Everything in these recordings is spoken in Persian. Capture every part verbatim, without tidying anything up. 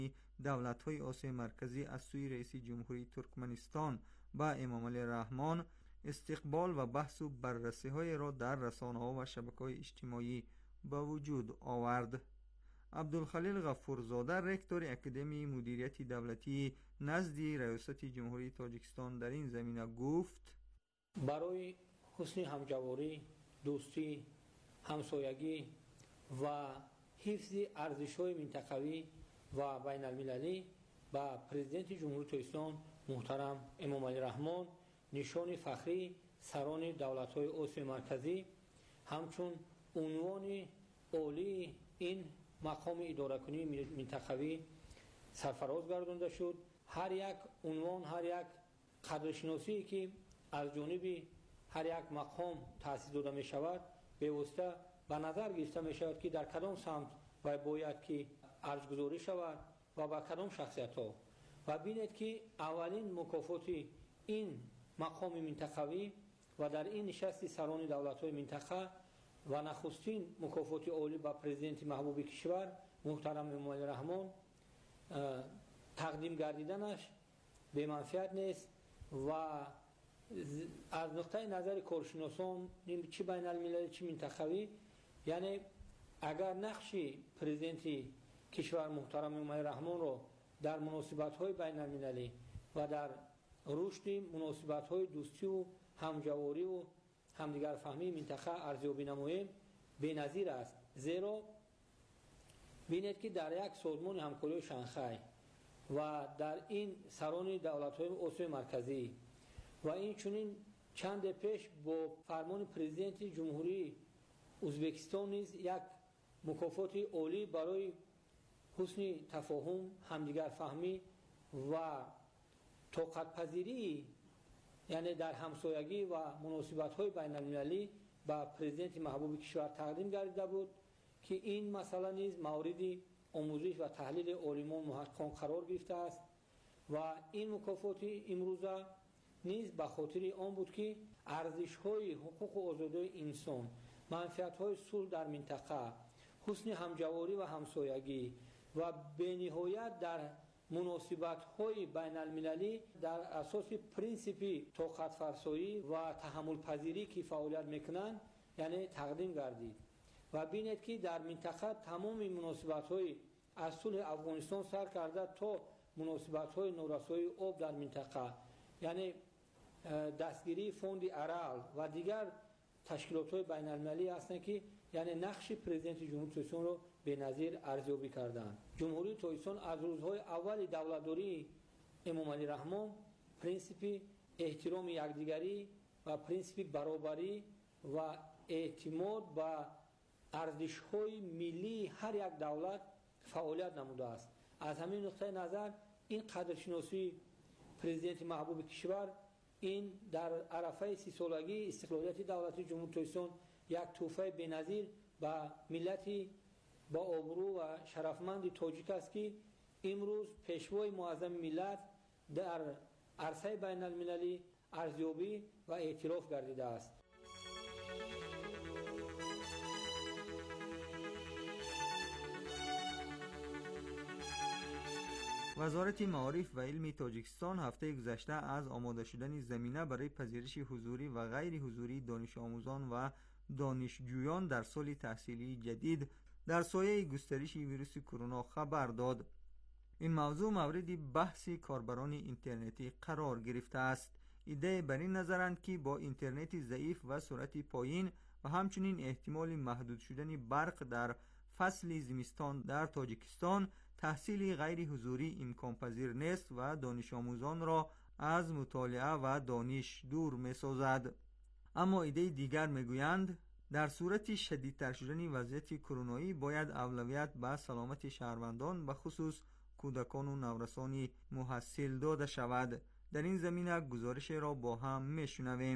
دولت‌های آسیای مرکزی از سوی رئیس جمهوری ترکمنستان با امامعلی رحمان استقبال و بحث و بررسی‌های را در رسانه‌ها و شبکه‌های اجتماعی به وجود آورد. عبدالخلیل غفورزاده رکتور اکادمی مدیریت دولتی نزد ریاست جمهوری تاجیکستان در این زمینه گفت: برای حسن همجواری، دوستی، همسایگی و حفظ ارزش‌های منطقوی و بین المللی با پرزیدنت جمهوری تاجیکستان محترم امامعلی رحمان نشان فخری سران دولت‌های آسیای مرکزی همچون عنوان عالی این مقام اداره‌کنی منطقوی سرفراز گردانده شد. هر یک عنوان، هر یک قدرشناسی که از جانب هر یک مقام تأسیس داده می شود به واسطه به نظر گرفته می شود که در کدام سمت و باید که ارزگذاری شود و با کدام شخصیت ها و بینید که اولین مکافات این مقام منطقوی و در این نشست سران دولت های منطقه و نخستین مکافات عالی با پرزیدنت محبوب کشور محترم امامعلی رحمان تقدیم گردیدنش به منفعت نیست و از نقطه نظر کارشناسان چه بین المللی چه منطقوی، یعنی اگر نقش پرزیدنت کشور محترم امامعلی رحمان را در مناسبت های بین المللی و در رشد مناسبت های دوستی و همجواری و همدیگر فهمی منطقه ارزیابی نماییم بی‌نظیر است. زیرا بینید که در یک سازمان همکاری شانگهای و در این سران دولت‌های آسیای مرکزی و این چنین چند پیش با فرمان پرزیدنت جمهوری ازبکستان نیز یک مکافات عالی برای حسن تفاهم، همدیگر فهمی و طاقت پذیری یعنی در همسایگی و مناسبت‌های بین المللی با پرزیدنت محبوب کشور تقدیم گردیده بود که این مسئله نیز مورد آموزش و تحلیل عالمان محققان قرار گرفته است و این مکافات امروزه نیز به خاطر آن بود که ارزش‌های حقوق و آزادی انسان، منفعت‌های صلح در منطقه، حسن همجواری و همسایگی و بینهایت در مناسبت‌های بین المللی در اساس پرینسیپی طاقت فرسایی و تحمل پذیری که فعالیت میکنند یعنی تقدیم گردید و بینید که در منطقه تمام مناسبت‌های از صلح افغانستان سر کرده تا مناسبت‌های نورسایی آب در منطقه یعنی دستگیری فوند ارال و دیگر تشکیلات‌های بین المللی هستند که یعنی نقش پرزیدنت جمهوری تاجیکستان را بی‌نظیر ارزیابی کردند. جمهوری تاجیکستان از روزهای اول دولتداری امامعلی رحمان پرینسیپ احترام یکدیگری و پرینسیپ برابری و اعتماد به ارزش‌های ملی هر یک دولت فعالیت نموده است. از همین نقطه نظر این قدرشناسی پرزیدنت محبوب کشور این در عرفه سی سالگی استقلالیت دولت جمهوری تاجیکستان یک تحفه بی‌نظیر به ملتی با آبرو و شرفمند تاجیک است که امروز پیشوای معظم ملت در عرصه بین المللی ارزیابی و اعتراف گردیده است. وزارت معارف و علم تاجیکستان هفته گذشته از آماده شدن زمینه برای پذیرش حضوری و غیر حضوری دانش آموزان و دانشجویان در سال تحصیلی جدید در سایه گسترش ویروس کرونا خبر داد. این موضوع مورد بحث کاربران اینترنتی قرار گرفته است. ایده بر این نظرند که با اینترنت ضعیف و سرعت پایین و همچنین احتمال محدود شدن برق در فصل زمستان در تاجیکستان تحصیل غیر حضوری امکان پذیر نیست و دانش آموزان را از مطالعه و دانش دور می سازد. اما ایده دیگر می گویند در صورت شدیدتر شدن وضعیت کرونایی باید اولویت به سلامت شهروندان به خصوص کودکان و نورسان محصل داده شود. در این زمینه گزارش را با هم می شنویم.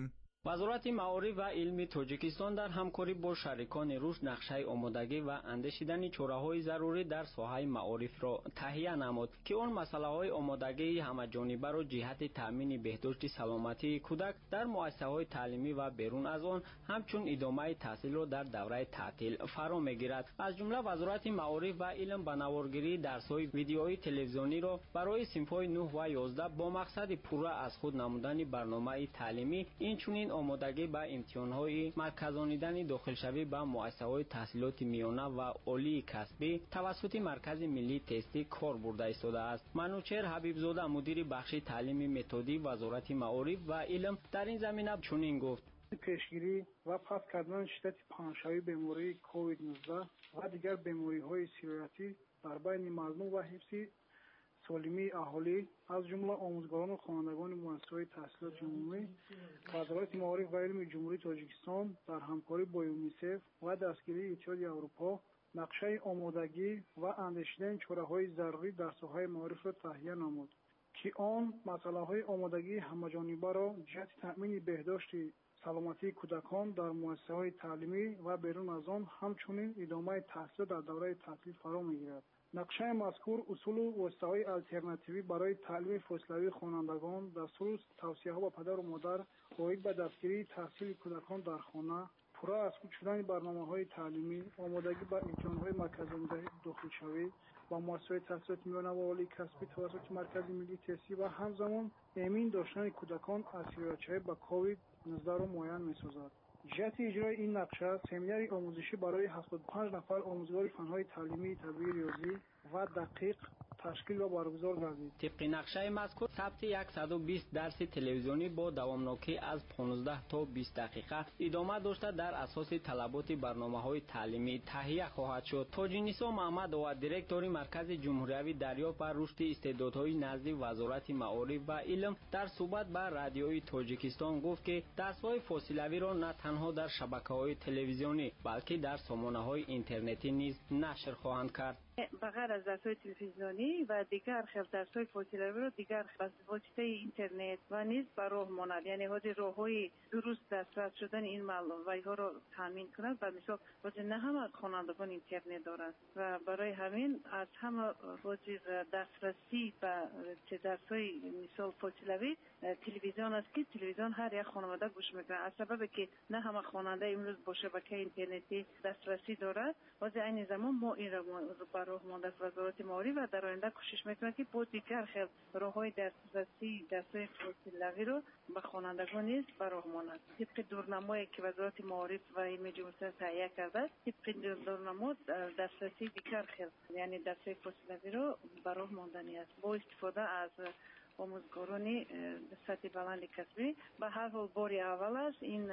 وزارت معارف و علم تاجیکستان در همکاری با شریکان روش نقشه آمادگی و اندیشیدن چاره‌های ضروری در ساحه معارف را تهیه نمود که آن مسائل آمادگی همه‌جانبه را جهت تامین بهداشت سلامتی کودک در مؤسسه‌های تعلیمی و بیرون از آن همچون ادامه تحصیل را در دوره تعطیل فرا می‌گیرد. از جمله وزارت معارف و علم به نوارگیری درس‌های ویدیویی تلویزیونی را برای صنف‌های نه و یازده با مقصد پوره از خود نمودن برنامه تعلیمی اینچنین آمادگی به امتحان‌های مرکزانیدن داخلشوی به مؤسسه‌های تحصیلات میانه و عالی کسبی توسط مرکز ملی تستی کار برده ایستاده است. منوچهر حبیبزاده مدیر بخش تعلیم متدی وزارت معارف و علم در این زمینه چنین گفت: پیشگیری و پس کردن شدت پنهانی بیماری کووید نوزده و دیگر بیماری‌های سیریاتی در بین مردم و حفظ سالمی اهالی از جمله آموزگاران و خوانندگان مؤسسه‌های تحصیلات عمومی، وزارت معارف و علم جمهوری تاجیکستان در همکاری با یونیسف و دستگیری اتحادیه اروپا نقشه آمادگی و اندیشیدن چاره‌های ضروری در ساحه معارف را تهیه نمود که آن مسائل آمادگی همه‌جانبه را جهت تأمین بهداشت سلامتی کودکان در مؤسسه‌های تعلیمی و بیرون از آن همچنین ادامه تحصیل در دوره تعطیل فرا می‌گیرد. نقشه مذکور اصول و واسطه‌های آلترناتیوی برای تعلیم فاصله‌ای خوانندگان، دستور توصیه‌ها به پدر و مادر باید به دستگیری تحصیل کودکان در خانه، پورا از خود شدن برنامه‌های تعلیمی، آمادگی به امتحان‌های مرکزانیدنی داخلشوی و مؤسسه‌های تحصیلات میانه و عالی کسبی توسط مرکز ملی تستی و همزمان امین داشتن کودکان از سیریاچه‌های به کووید نوزده را معین می‌سازد. جهت اجرای این نقشه سمینار آموزشی برای هفتاد و پنج نفر آموزگار فن‌های تعلیمی طبیعی ریاضی و دقیق تشکیل و برگزار گردید. طبق نقشه مذکور ثبت صد و بیست درس تلویزیونی با دوامناکی از پانزده تا بیست دقیقه ادامه داشته در اساس طلبات برنامه‌های تعلیمی تهیه خواهد شد. تاج‌نیسا محمد و دیرکتور مرکز جمهوری دریافت بر رشد استعدادهای نزد وزارت معارف و علم در صحبت با رادیوی تاجیکستان گفت که درس‌های فاصله‌ای را نه تنها در شبکه‌های تلویزیونی بلکه در سامانه‌های اینترنتی نیز نشر خواهند کرد. بغیر از درس‌های تلویزیونی و دیگر خیلی درس‌های فاصله‌ای رو دیگر به واسطه اینترنت و نیز به راه ماند، یعنی حاضر راه‌های درست دسترس شدن این معلومات‌ها رو تامین کند. به مثال حاضر نه همه خوانندگان اینترنت دارند و برای همین از همه حاضر دسترسی به درس‌های مثال فاصله‌ای تلویزیون است که تلویزیون هر یک خانواده گوش می‌کنه. از سبب که نه همه خواننده امروز با شبکه اینترنتی دسترسی دارد، حاضر این زمان ما این رو راه مانده است. وزارت معارف و در آینده کوشش میکنه که با دیگر خیلی راه‌های دسترسی درس‌های فاصله‌ای رو به خوانندگان نیز به راه ماند. طبق دورنمایی که وزارت معارف و علم جمهوری تهیه کرده است، طبق دورنما دسترسی دیگر خیلی یعنی درس‌های فاصله‌ای رو به راه ماندنی است با استفاده از آموزگارانی سطح بلند کسبی. به هر حال باری اول است، این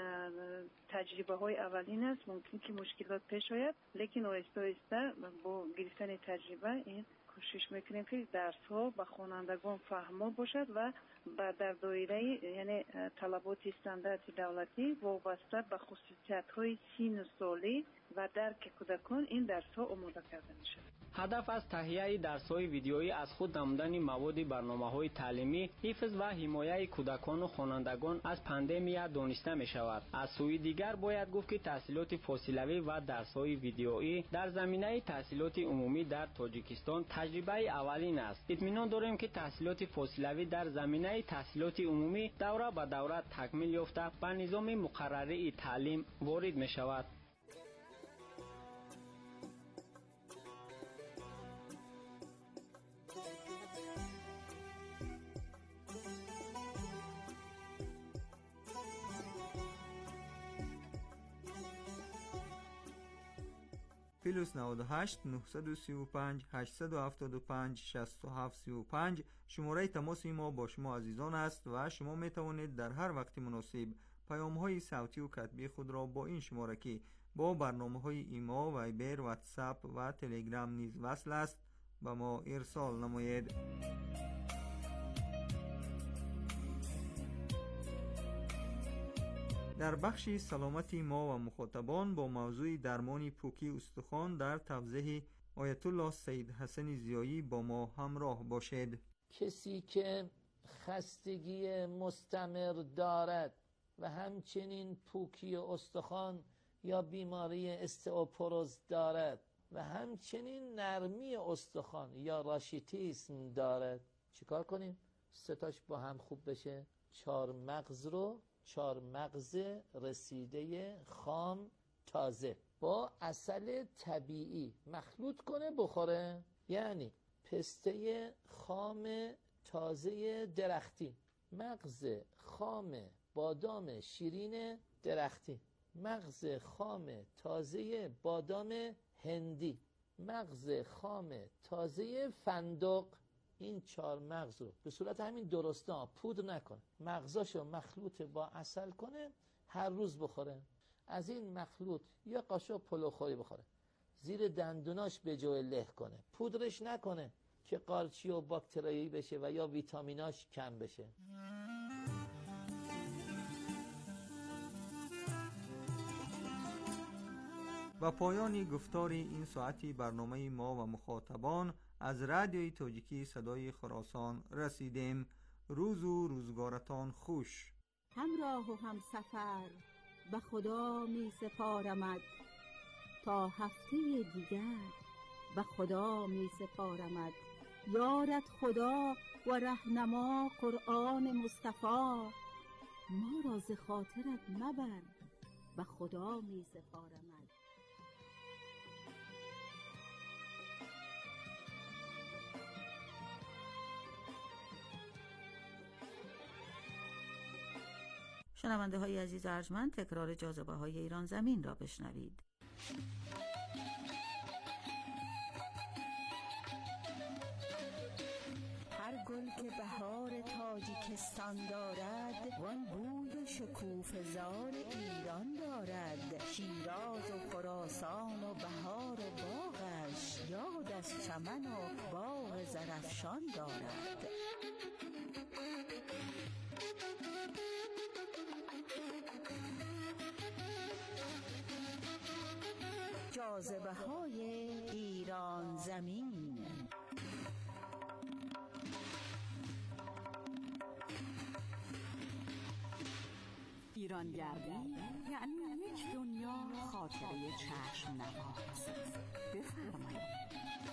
تجربه های اولین است، ممکن که مشکلات پیش آید، لیکن آهسته آهسته با گرفتن تجربه این کوشش میکنیم که درس ها به خوانندگان فهمو باشد و به در دایره یعنی طلبات استاندارد دولتی وابسته به خصوصیت های سن و سالی و درک کودکان این درس ها آماده کرده میشود. هدف از تهیه درس‌های ویدیویی از خود نمودن مواد برنامه‌های تعلیمی، حفظ و حمایت کودکان و خوانندگان از پاندمی دانسته می‌شود. از سوی دیگر باید گفت که تحصیلات فاصله‌ای و درس‌های ویدیویی در زمینه تحصیلات عمومی در تاجیکستان تجربه اولین است. اطمینان داریم که تحصیلات فاصله‌ای در زمینه تحصیلات عمومی دوره به دوره تکمیل یافته به نظام مقرره تعلیم وارد می‌شود. پلوس نود و هشت نه سه پنج هشت هفت پنج شش هفت سه پنج شماره تماس ما با شما عزیزان است و شما می توانید در هر وقت مناسب پیام های صوتی و کتبی خود را با این شماره که با برنامه های ایما، وایبر، واتساپ و تلگرام نیز وصل است به ما ارسال نمایید. در بخش سلامتی ما و مخاطبان با موضوع درمان پوکی استخوان در توضیح آیت الله سید حسن ضیایی با ما همراه باشید. کسی که خستگی مستمر دارد و همچنین پوکی استخوان یا بیماری استئوپوروز دارد و همچنین نرمی استخوان یا راشیتیسم دارد، چیکار کنیم؟ ستاش با هم خوب بشه. چهار مغز رو، چهار مغز رسیده خام تازه با عسل طبیعی مخلوط کنه بخوره. یعنی پسته خام تازه درختی، مغز خام بادام شیرین درختی، مغز خام تازه بادام هندی، مغز خام تازه فندق. این چهار مغز رو به صورت همین درسته ها پودر نکنه، مغزاشو مخلوط با عسل کنه، هر روز بخوره. از این مخلوط یا قاشق پلوخوری بخوره، زیر دندوناش به جای له کنه، پودرش نکنه که قارچی و باکتریایی بشه و یا ویتامیناش کم بشه. و پایان گفتار این ساعتی برنامه ما و مخاطبان از رادیوی تاجیکی صدای خراسان رسیدیم. روز و روزگارتان خوش. همراه و هم سفر به خدا می سپارمد، تا هفته دیگر به خدا می سپارمد. یارت خدا و رهنما قرآن مصطفی، ما را ز خاطرت مبر به خدا می سپارمد. شنونده های عزیز ارجمند، تکرار جاذبه های ایران زمین را بشنوید. هر گل که بهار تاجیکستان دارد، وان بوی شکوفه زار ایران دارد. شیراز و خراسان و بهار و باغش، یاد از چمن و باغ زرافشان دارد. جاذبه های ایران زمین. ایرانگردی یعنی یک دنیا خاطره چشم نواز. بفرمایید.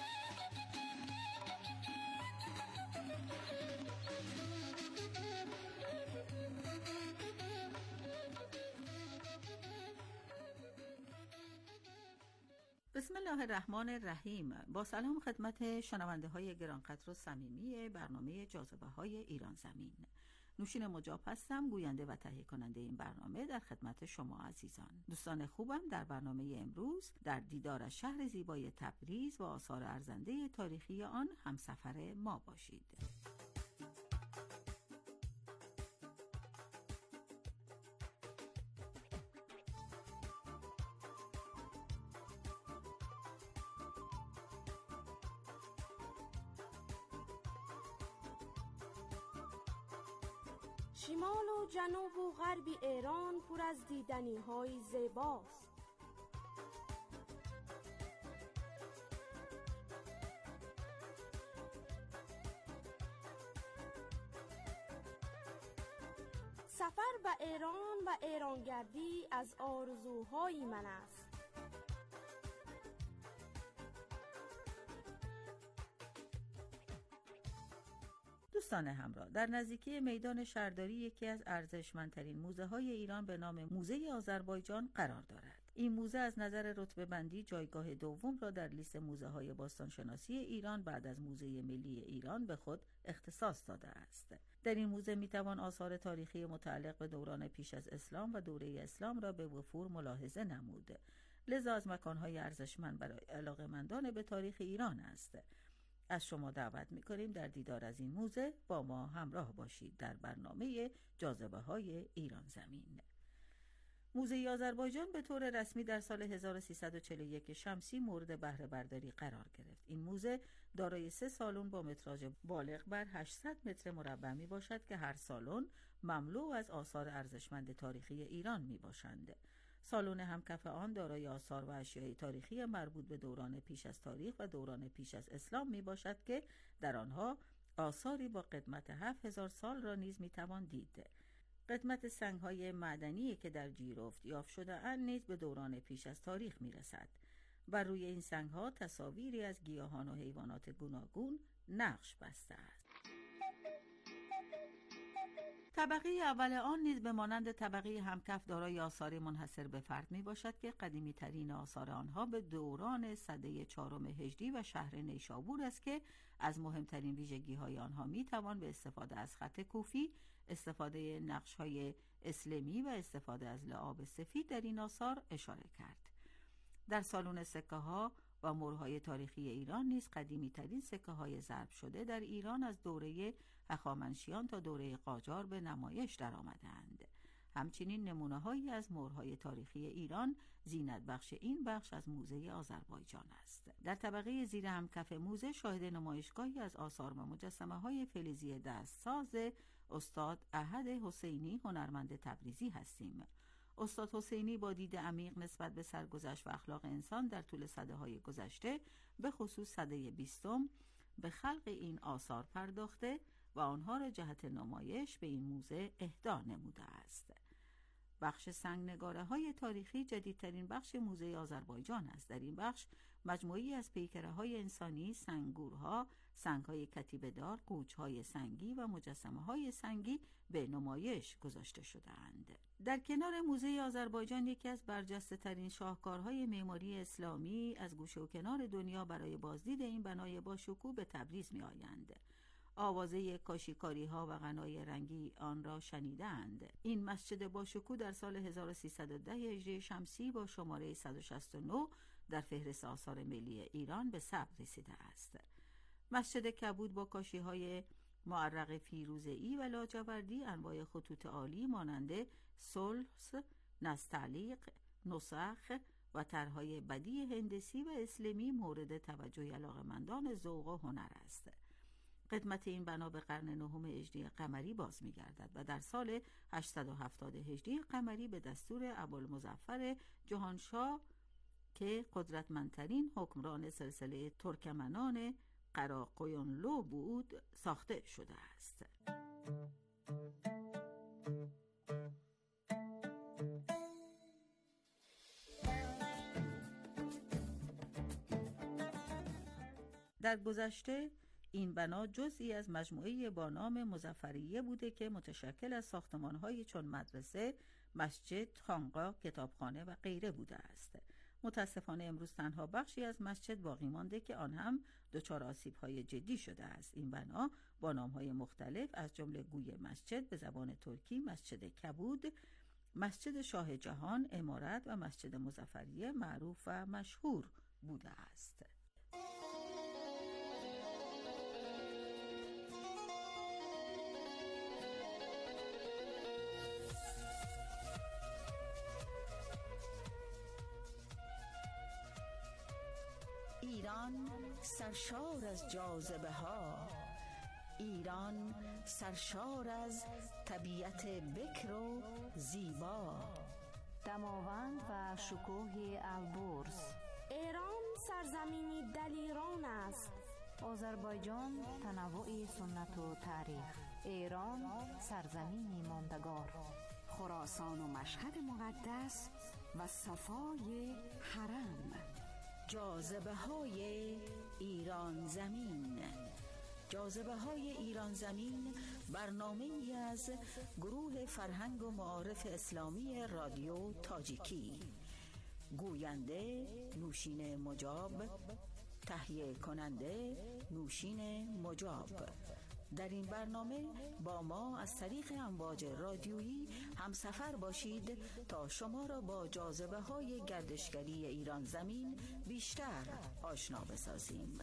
بسم الله الرحمن الرحیم. با سلام خدمت شنونده های گرانقدر و صمیمی برنامه جاذبه های ایران زمین. نوشین مجاب هستم، گوینده و تهیه کننده این برنامه در خدمت شما عزیزان. دوستان خوبم، در برنامه امروز در دیدار از شهر زیبای تبریز و آثار ارزنده تاریخی آن همسفر ما باشید. شمال و جنوب و غرب ایران پر از دیدنی های زیباست. سفر به ایران و ایرانگردی از آرزوهای من است. دوستان همراه، در نزدیکی میدان شهرداری یکی از ارزشمندترین موزه های ایران به نام موزه آذربایجان قرار دارد. این موزه از نظر رتبه بندی جایگاه دوم را در لیست موزه های باستانشناسی ایران بعد از موزه ملی ایران به خود اختصاص داده است. در این موزه میتوان آثار تاریخی متعلق به دوران پیش از اسلام و دوره اسلام را به وفور ملاحظه نمود. لذا از مکانهای ارزشمند برای علاقه‌مندان به تاریخ ایران است. از شما دعوت می‌کنیم در دیدار از این موزه با ما همراه باشید در برنامه جاذبه های ایران زمین. موزه آذربایجان به طور رسمی در سال هزار و سیصد و چهل و یک شمسی مورد بهره برداری قرار گرفت. این موزه دارای سه سالن با متراژ بالغ بر هشتصد متر مربع می باشد که هر سالن مملو از آثار ارزشمند تاریخی ایران می باشند. سالن همکف آن دارای آثار و اشیای تاریخی مربوط به دوران پیش از تاریخ و دوران پیش از اسلام می باشد که در آنها آثاری با قدمت هفت هزار سال را نیز می توان دید. قدمت سنگ‌های معدنی که در جیرفت یافت شده‌اند نیز به دوران پیش از تاریخ می‌رسد. بر روی این سنگ‌ها تصاویری از گیاهان و حیوانات گوناگون نقش بسته است. طبقه اول آن نیز به مانند طبقه همکف دارای آثار منحصر به فرد می باشد که قدیمی ترین آثار آنها به دوران سده چهارم هجری و شهر نیشابور است که از مهمترین ویژگی های آنها می توان به استفاده از خط کوفی، استفاده نقش های اسلمی و استفاده از لعاب سفید در این آثار اشاره کرد. در سالن سکه ها و مهرهای تاریخی ایران نیز قدیمی ترین سکه های ضرب شده در ایران از دوره هخامنشیان تا دوره قاجار به نمایش در آمدند. همچنین نمونه هایی از مهرهای تاریخی ایران زینت بخش این بخش از موزه آذربایجان است. در طبقه زیر همکف موزه شاهد نمایشگاهی از آثار و مجسمه های فلزی دستساز استاد احد حسینی هنرمند تبریزی هستیم. استاد حسینی با دید عمیق نسبت به سرگذشت و اخلاق انسان در طول سده‌های گذشته به خصوص سده بیستم به خلق این آثار پرداخته و آنها را جهت نمایش به این موزه اهدا نموده است. بخش سنگنگاره های تاریخی جدیدترین بخش موزه آذربایجان است. در این بخش مجموعی از پیکره های انسانی، سنگورها، سنگ های کتیبه دار، قوچ های سنگی و مجسمه های سنگی به نمایش گذاشته شده‌اند. در کنار موزه آذربایجان یکی از برجسته ترین شاهکارهای معماری اسلامی از گوشه و کنار دنیا برای بازدید این بنای باشکوه به تبریز می آیند. آوازه کاشیکاری ها و غنای رنگی آن را شنیدند. این مسجد باشکوه در سال هزار و سیصد و ده هجری شمسی با شماره صد و شصت و نه در فهرست آثار ملی ایران به ثبت رسیده است. مسجد کبود با کاشی های معرق فیروزه‌ای و لاجوردی انواع خطوط عالی مانند سلس، نستعلیق، نسخ و طرح‌های بدیع هندسی و اسلامی مورد توجه علاقه‌مندان ذوق و هنر است. قدمت این بنا به قرن نهم هجری قمری باز می‌گردد و در سال هشتصد و هفتاد هجری قمری به دستور ابوالمظفر جهانشاه که قدرتمندترین حکمران سلسله ترکمنان قراقویونلو بود ساخته شده است. در گذشته این بنا جزئی از مجموعه با نام مظفریه بوده که متشکل از ساختمان‌های چون مدرسه، مسجد، خانقاه، کتابخانه و غیره بوده است. متاسفانه امروز تنها بخشی از مسجد باقی مانده که آن هم دچار آسیب‌های جدی شده است. این بنا با نام‌های مختلف از جمله گوی مسجد به زبان ترکی، مسجد کبود، مسجد شاه جهان، امارت و مسجد مظفریه معروف و مشهور بوده است. ایران سرشار از جاذبه ها، ایران سرشار از طبیعت بکر و زیبا، دماوند و شکوه البرز. ایران سرزمینی دلیران است. آذربایجان تنوع سنت و تاریخ. ایران سرزمینی ماندگار. خراسان و مشهد مقدس و صفای حرم. جاذبه های ایران زمین. جاذبه های ایران زمین برنامه ای از گروه فرهنگ و معارف اسلامی رادیو تاجیکی. گوینده نوشین مجاب، تهیه کننده نوشین مجاب. در این برنامه با ما از طریق امواج رادیویی همسفر باشید تا شما را با جاذبه های گردشگری ایران زمین بیشتر آشنا بسازیم.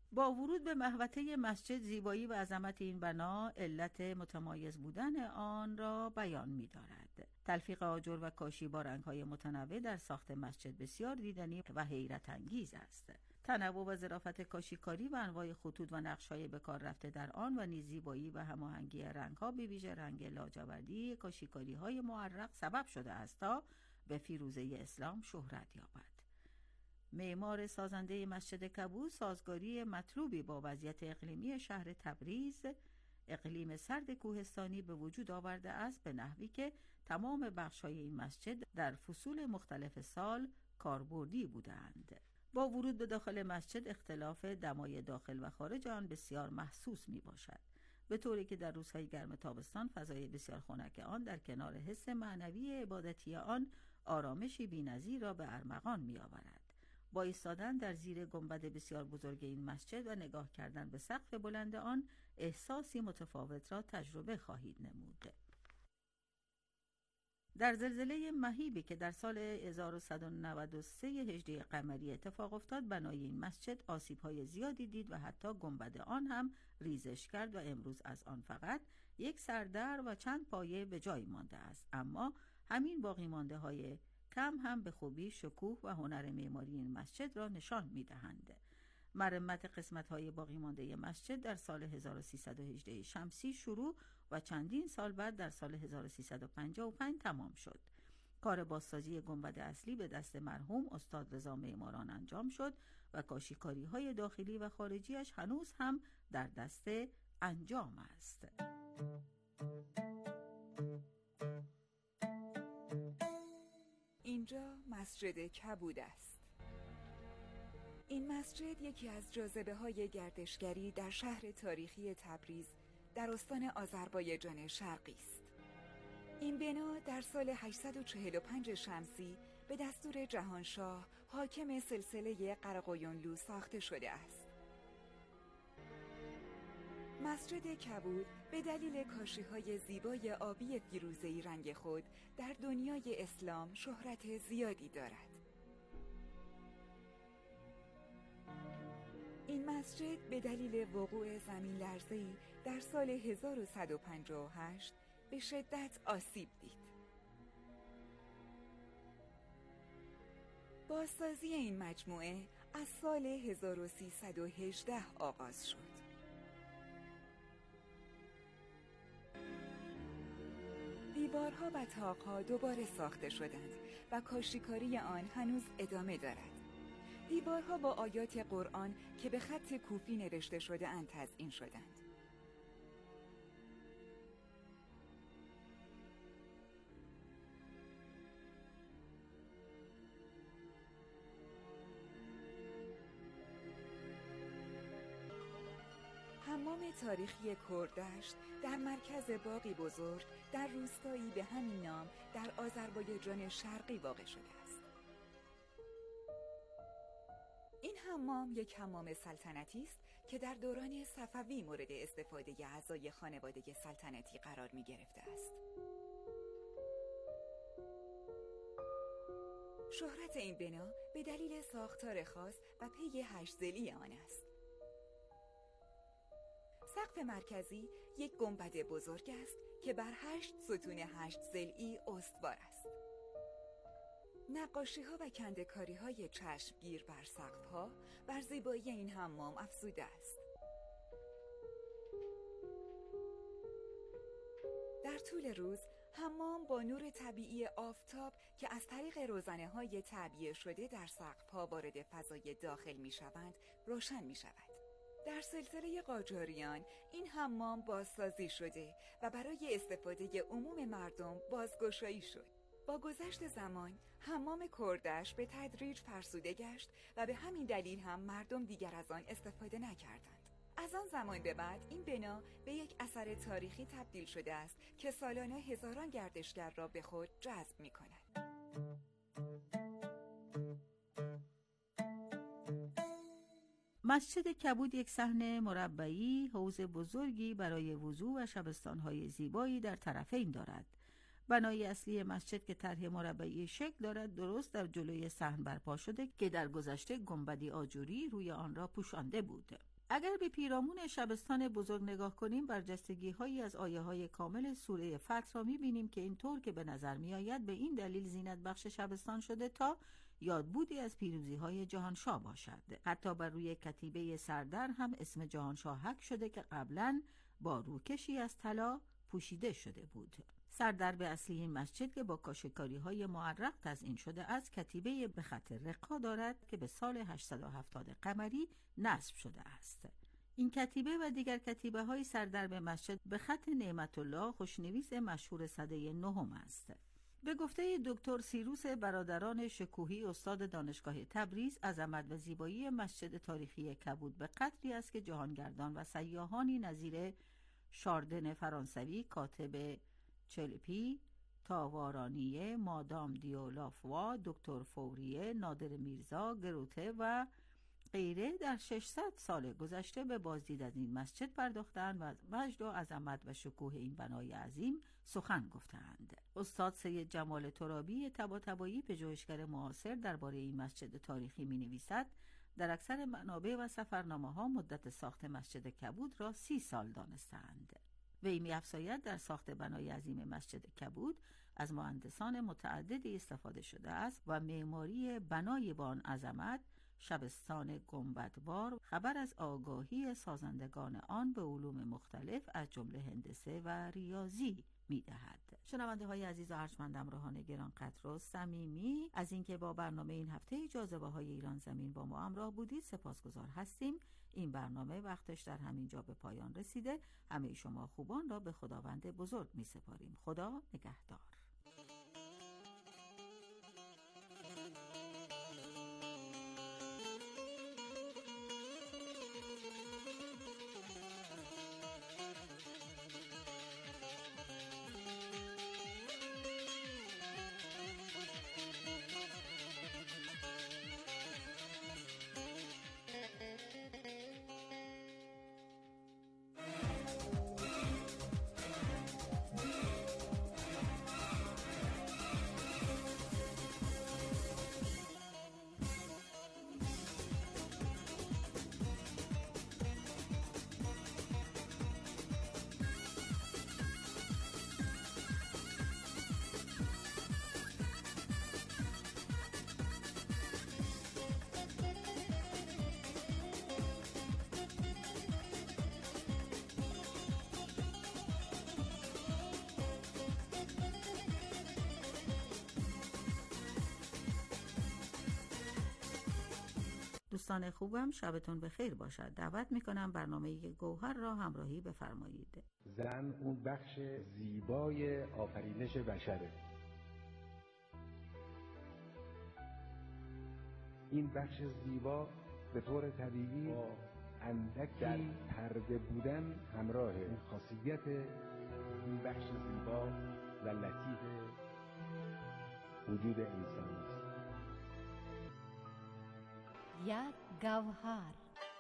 با ورود به محوطه مسجد زیبایی و عظمت این بنا علت متمایز بودن آن را بیان می‌دارد. تلفیق آجر و کاشی با رنگ‌های متنوع در ساخت مسجد بسیار دیدنی و حیرت انگیز است. تنوع و ظرافت کاشیکاری و انواع خطوط و نقش‌های به کار رفته در آن و نیز زیبایی و هماهنگی رنگ‌ها به ویژه رنگ لاجوردی کاشیکاری‌های معرق سبب شده است تا به فیروزه اسلام شهرت یابد. معمار سازنده مسجد کبود سازگاری مطلوبی با وضعیت اقلیمی شهر تبریز، اقلیم سرد کوهستانی به وجود آورده است، به نحوی که تمام بخش‌های این مسجد در فصول مختلف سال کاربردی بودند. با ورود به داخل مسجد اختلاف دمای داخل و خارج آن بسیار محسوس می باشد، به طوری که در روزهای گرم تابستان فضای بسیار خنک آن در کنار حس معنوی عبادتی آن آرامشی بی‌نظیر را به ارمغان می آورد. با ایستادن در زیر گنبد بسیار بزرگ این مسجد و نگاه کردن به سقف بلند آن احساسی متفاوت را تجربه خواهید نمود. در زلزله مهیبی که در سال هزار و صد و نود و سه هجری قمری اتفاق افتاد، بنای این مسجد آسیب‌های زیادی دید و حتی گنبد آن هم ریزش کرد و امروز از آن فقط یک سردر و چند پایه به جای مانده است. اما همین باقی مانده های کم هم به خوبی شکوه و هنر معماری این مسجد را نشان می‌دهند. مرمت قسمت‌های باقی مانده مسجد در سال هزار و سیصد و هجده شمسی شروع و چندین سال بعد در سال هزار و سیصد و پنجاه و پنج تمام شد. کار بازسازی گنبد اصلی به دست مرحوم استاد رضا معماران انجام شد و کاشیکاری‌های داخلی و خارجیش هنوز هم در دست انجام است. اینجا مسجد کبود است. این مسجد یکی از جاذبه‌های گردشگری در شهر تاریخی تبریز در استان آذربایجان شرقی است. این بنا در هزار و هشتصد و چهل و پنج شمسی به دستور جهانشاه حاکم سلسله قرقویونلو ساخته شده است. مسجد کبود به دلیل کاشی‌های زیبای آبی فیروزه‌ای رنگ خود در دنیای اسلام شهرت زیادی دارد. این مسجد به دلیل وقوع زمین لرزه‌ای در سال هزار و صد و پنجاه و هشت به شدت آسیب دید. بازسازی این مجموعه از سال هزار و سیصد و هجده آغاز شد. دیوارها و طاق‌ها دوباره ساخته شدند و کاشیکاری آن هنوز ادامه دارد. دیوارها با آیات قرآن که به خط کوفی نوشته شده اند تزیین شدند. حمام تاریخی کردشت در مرکز باغی بزرگ در روستایی به همین نام در آذربایجان شرقی واقع شده است. این حمام یک حمام سلطنتی است که در دوران صفوی مورد استفاده اعضای خانواده سلطنتی قرار می گرفته است. شهرت این بنا به دلیل ساختار خاص و پی هشت ضلعی آن است. سقف مرکزی یک گنبد بزرگ است که بر هشت ستون هشت ضلعی استوار است. نقاشی‌ها و کنده‌کاری‌های چشمگیر بر سقف‌ها بر زیبایی این حمام افزوده است. در طول روز حمام با نور طبیعی آفتاب که از طریق روزنه‌های تعبیه شده در سقف‌ها وارد فضای داخل می‌شوند روشن می‌شود. در سلسله قاجاریان این حمام بازسازی شده و برای استفاده عموم مردم بازگشایی شد. با گذشت زمان حمام کردش به تدریج فرسوده گشت و به همین دلیل هم مردم دیگر از آن استفاده نکردند. از آن زمان به بعد این بنا به یک اثر تاریخی تبدیل شده است که سالانه هزاران گردشگر را به خود جذب می کند. مسجد کبود یک صحن مربعی، حوض بزرگی برای وضو و شبستان‌های زیبایی در طرفین دارد. بنای اصلی مسجد که طرح مربعی شکل دارد درست در جلوی صحن برپا شده که در گذشته گنبدی آجوری روی آن را پوشانده بود. اگر به پیرامون شبستان بزرگ نگاه کنیم، برجستگی هایی از آیه های کامل سوره فتح را می‌بینیم که اینطور که به نظر می‌آید به این دلیل زینت بخش شبستان شده تا یادبودی از پیروزی های جهانشاه باشد. حتی بر روی کتیبه سردر هم اسم جهانشاه حک شده که قبلاً با روکشی از طلا پوشیده شده بود. سردرب اصلی این مسجد که با کاشه‌کاری های معرق تزیین شده است، کتیبه به خط رقا دارد که به سال هشتصد و هفتاد قمری نصب شده است. این کتیبه و دیگر کتیبه های سردرب مسجد به خط نعمت الله خوشنویس مشهور سده نهم است. به گفته دکتر سیروس برادران شکوهی استاد دانشگاه تبریز، عظمت و زیبایی مسجد تاریخی کبود به قدری است که جهانگردان و سیاحانی نظیر شاردن فرانسوی، کاتب چلپی، تاوارانیه، مادام دیولافوا، دکتر فوریه، نادر میرزا، گروته و غیره در ششصد سال گذشته به بازدید از این مسجد پرداختند و از مجد و عظمت و شکوه این بنای عظیم سخن گفتند. استاد سید جمال ترابی طباطبایی، پژوهشگر معاصر، درباره این مسجد تاریخی می‌نویسد: در اکثر منابع و سفرنامه‌ها مدت ساخت مسجد کبود را سی سال دانستند. وی می‌افزاید در ساخت بنای عظیم مسجد کبود از مهندسان متعددی استفاده شده است و معماری بنای با آن عظمت، شبستان گنبدوار، خبر از آگاهی سازندگان آن به علوم مختلف از جمله هندسه و ریاضی می‌دهد. شنونده های عزیز و ارجمندم، راهان گرانقدر و صمیمی، از اینکه با برنامه این هفته جاذبه های ایران زمین با ما همراه بودید سپاسگزار هستیم. این برنامه وقتش در همین جا به پایان رسیده. همه شما خوبان را به خداوند بزرگ می سپاریم. خدا نگهدار. دوستان خوبم، شبتون بخیر باشد. دعوت میکنم برنامه گوهر را همراهی بفرمایید. زن اون بخش زیبای آفرینش بشره. این بخش زیبا به طور طبیعی با اندکی پرده بودن همراهه. این خاصیت این بخش زیبا و لطیف وجود انسانی است. یک گوهر.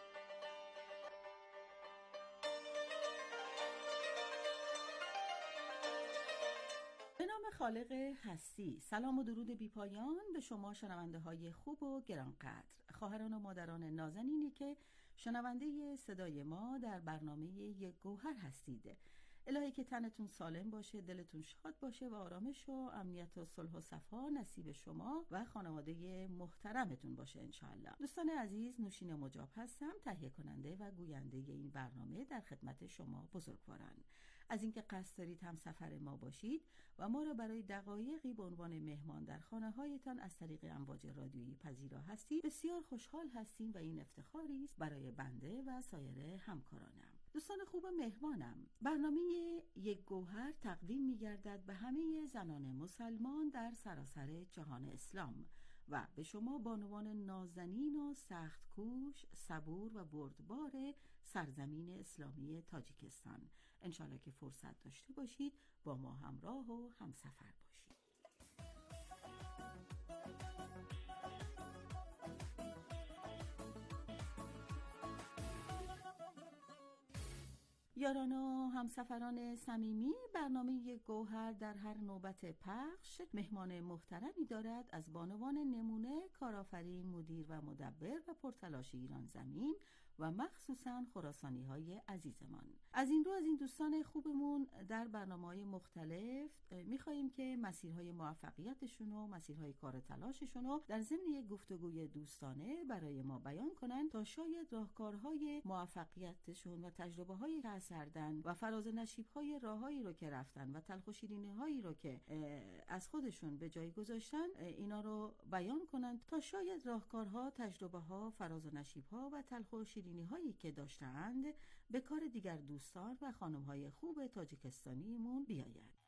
به نام خالق هستی، سلام و درود بی پایان به شما شنونده های خوب و گرانقدر، خواهران و مادران نازنینی که شنونده صدای ما در برنامه یک گوهر هستید. الهی که تنتون سالم باشه، دلتون شاد باشه و آرامش و امنیت و صلح و صفا نصیب شما و خانواده محترمتون باشه انشاءالله. دوستان عزیز، نوشین مجاب هستم، تهیه کننده و گوینده این برنامه در خدمت شما بزرگواران. از اینکه قصد دارید هم سفر ما باشید و ما را برای دقایقی به عنوان مهمان در خانه هایتان از طریق امواج رادیویی پذیرا هستید، بسیار خوشحال هستیم و این افتخاری است برای بنده و سایر همکارانم. دوستان خوب مهمانم، برنامه یک گوهر تقدیم می‌گردد به همه زنان مسلمان در سراسر جهان اسلام و به شما بانوان نازنین و سخت کوش، صبور و بردبار سرزمین اسلامی تاجیکستان. انشالله که فرصت داشته باشید با ما همراه و همسفر باشید. یاران و همسفران صمیمی، برنامه یک گوهر در هر نوبت پخش مهمان محترمی دارد از بانوان نمونه، کارآفرین، مدیر و مدبر و پرتلاش ایران زمین و مخصوصاً خراسانی های عزیزمان. از این رو از این دوستان خوبمون در برنامه‌های مختلف می‌خوایم که مسیرهای موفقیتشون و مسیرهای کار تلاششون رو در ضمن یک گفتگوی دوستانه برای ما بیان کنن تا شاید راهکارهای موفقیتشون و تجربه‌هایی که اثردن و فراز و نشیب‌های راههایی رو که رفتن و تلخ و شیرینی‌هایی رو که از خودشون به جای گذاشتن اینا رو بیان کنن تا شاید راهکارها، تجربه‌ها، فراز و نشیب‌ها و تلخ و شیرینی‌هایی که داشتند به کار دیگر دوستان و خانم‌های خوب تاجیکستانیمون بیاید.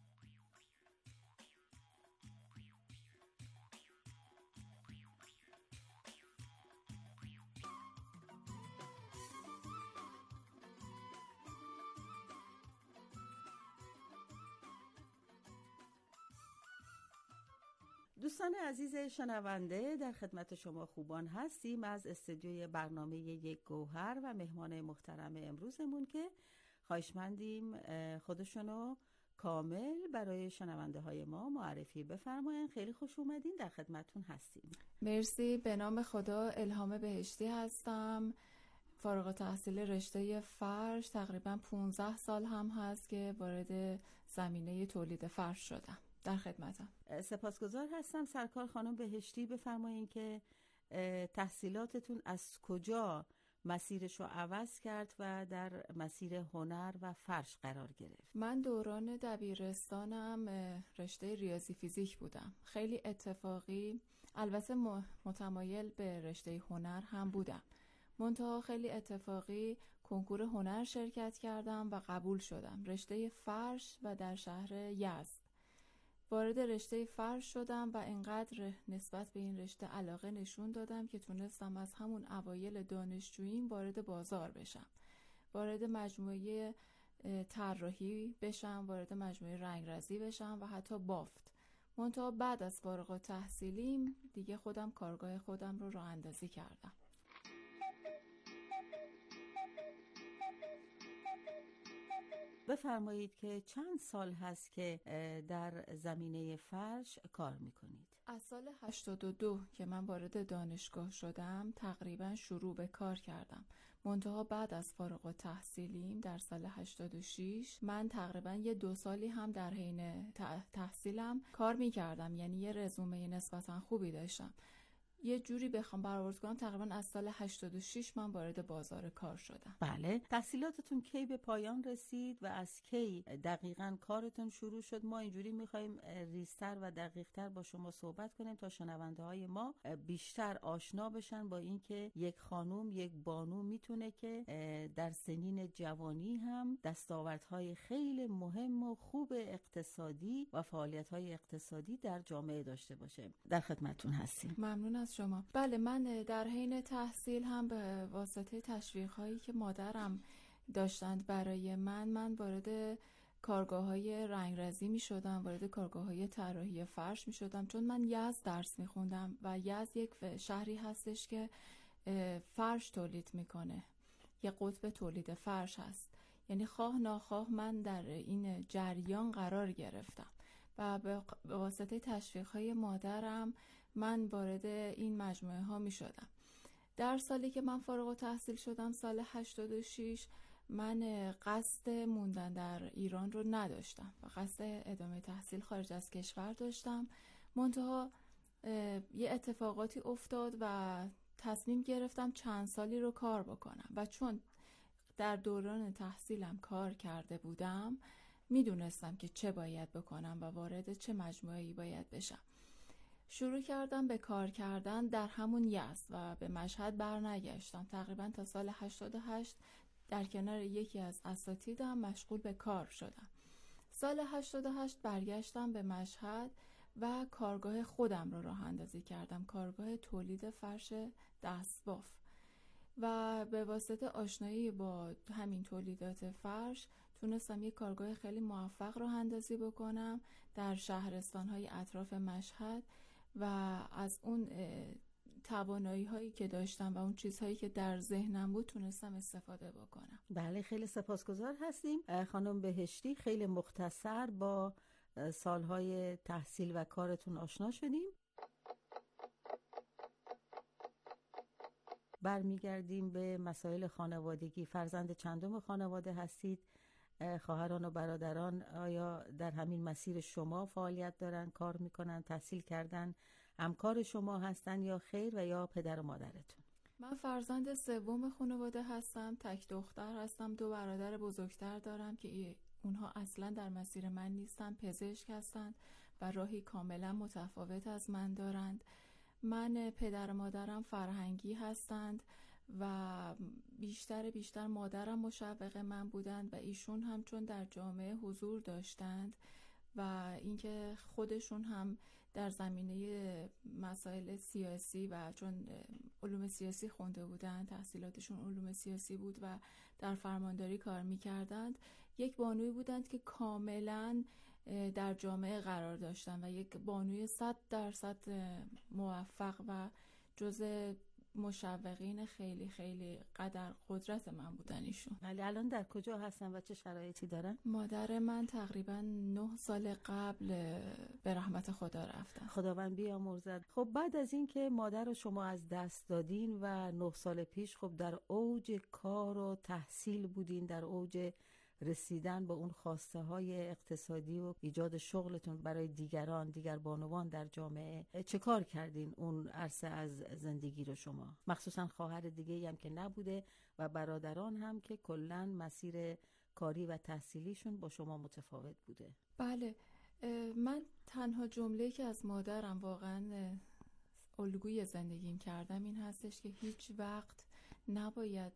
دوستان عزیز شنونده، در خدمت شما خوبان هستیم از استودیوی برنامه یک گوهر و مهمان محترم امروزمون که خواهشمندیم خودشونو کامل برای شنونده های ما معرفی بفرمایید. خیلی خوش اومدین، در خدمتون هستیم. مرسی. به نام خدا، الهام بهشتی هستم، فارغ التحصیل رشته فرش. تقریبا پانزده سال هم هست که وارد زمینه تولید فرش شدم. در خدمتم. سپاسگزار هستم. سرکار خانم بهشتی، بفرمایید که تحصیلاتتون از کجا مسیرش رو عوض کرد و در مسیر هنر و فرش قرار گرفت؟ من دوران دبیرستانم رشته ریاضی فیزیک بودم. خیلی اتفاقی، البته متمایل به رشته هنر هم بودم. منتها خیلی اتفاقی کنکور هنر شرکت کردم و قبول شدم. رشته فرش و در شهر یزد. وارد رشته فرش شدم و انقدر نسبت به این رشته علاقه نشون دادم که تونستم از همون اوایل دانشجوییم وارد بازار بشم. وارد مجموعه طراحی بشم، وارد مجموعه رنگرزی بشم و حتی بافت. منتها بعد از فارغ التحصیلیم دیگه خودم کارگاه خودم رو راه اندازی کردم. بفرمایید که چند سال هست که در زمینه فرش کار میکنید؟ از سال هشتاد و دو که من وارد دانشگاه شدم تقریبا شروع به کار کردم. منتها بعد از فارغ التحصیلیم در سال هشتاد و شش من تقریبا یه دو سالی هم در حین تحصیلم کار میکردم، یعنی یه رزومه نسبتا خوبی داشتم. یه جوری بخوام برآورد کنم تقریبا از سال هشتاد و شش من وارد بازار کار شدم. بله. تحصیلاتتون کی به پایان رسید و از کی دقیقاً کارتون شروع شد؟ ما اینجوری می‌خوایم ریزتر و دقیق‌تر با شما صحبت کنیم تا شنونده‌های ما بیشتر آشنا بشن با اینکه یک خانم، یک بانو میتونه که در سنین جوانی هم دستاوردهای خیلی مهم و خوب اقتصادی و فعالیت‌های اقتصادی در جامعه داشته باشه. در خدمتتون هستیم. ممنون از شما. بله، من در حین تحصیل هم به واسطه تشویق‌هایی که مادرم داشتند برای من من وارد کارگاه‌های رنگرزی می‌شدم، وارد کارگاه‌های طراحی فرش می‌شدم، چون من یزد درس می‌خوندم و یزد یک شهری هستش که فرش تولید می‌کنه. یه قطب تولید فرش هست. یعنی خواه ناخواه من در این جریان قرار گرفتم و به واسطه تشویق‌های مادرم من وارد این مجموعه ها می شدم. در سالی که من فارغ التحصیل شدم سال هشتاد و شش من قصد موندن در ایران رو نداشتم و قصد ادامه تحصیل خارج از کشور داشتم. منتها یه اتفاقاتی افتاد و تصمیم گرفتم چند سالی رو کار بکنم و چون در دوران تحصیلم کار کرده بودم میدونستم که چه باید بکنم و وارد چه مجموعه‌ای باید بشم. شروع کردم به کار کردن در همون یزد و به مشهد برنگشتم. تقریبا تا سال هشتاد و هشت در کنار یکی از اساتیدم مشغول به کار شدم. سال هشتاد و هشت برگشتم به مشهد و کارگاه خودم رو راه اندازی کردم، کارگاه تولید فرش دستباف، و به واسطه آشنایی با همین تولیدات فرش تونستم یک کارگاه خیلی موفق راه اندازی بکنم در شهرستان‌های اطراف مشهد و از اون توانایی هایی که داشتم و اون چیزهایی که در ذهنم بود تونستم استفاده بکنم. بله، خیلی سپاسگزار هستیم. خانم بهشتی، خیلی مختصر با سالهای تحصیل و کارتون آشنا شدیم. برمیگردیم به مسائل خانوادگی. فرزند چندم خانواده هستید؟ خواهران و برادران آیا در همین مسیر شما فعالیت دارن، کار میکنن، تحصیل کردن، همکار شما هستن یا خیر، و یا پدر و مادرتون؟ من فرزند سوم خانواده هستم، تک دختر هستم. دو برادر بزرگتر دارم که اونها اصلا در مسیر من نیستن، پزشک هستند و راهی کاملا متفاوت از من دارند. من پدر و مادرم فرهنگی هستند و بیشتر بیشتر مادرم مشوق من بودند و ایشون هم چون در جامعه حضور داشتند و اینکه خودشون هم در زمینه مسائل سیاسی و چون علوم سیاسی خونده بودند، تحصیلاتشون علوم سیاسی بود و در فرمانداری کار می‌کردند، یک بانوی بودند که کاملاً در جامعه قرار داشتن و یک بانوی صد درصد موفق و جزء مشوقین خیلی خیلی قدر قدرت من بودن ایشون. ولی الان در کجا هستن و چه شرایطی دارن؟ مادر من تقریبا نه سال قبل به رحمت خدا رفتن. خداوند بیامرزد. خب بعد از این که مادر رو شما از دست دادین و نه سال پیش خب در اوج کار و تحصیل بودین، در اوج رسیدن به اون خواسته های اقتصادی و ایجاد شغلتون برای دیگران، دیگر بانوان در جامعه، چه کار کردین اون عرصه از زندگی رو شما؟ مخصوصا خواهر دیگه هم که نبوده و برادران هم که کلن مسیر کاری و تحصیلیشون با شما متفاوت بوده. بله، من تنها جمله‌ای که از مادرم واقعا الگوی زندگیم کردم این هستش که هیچ وقت نباید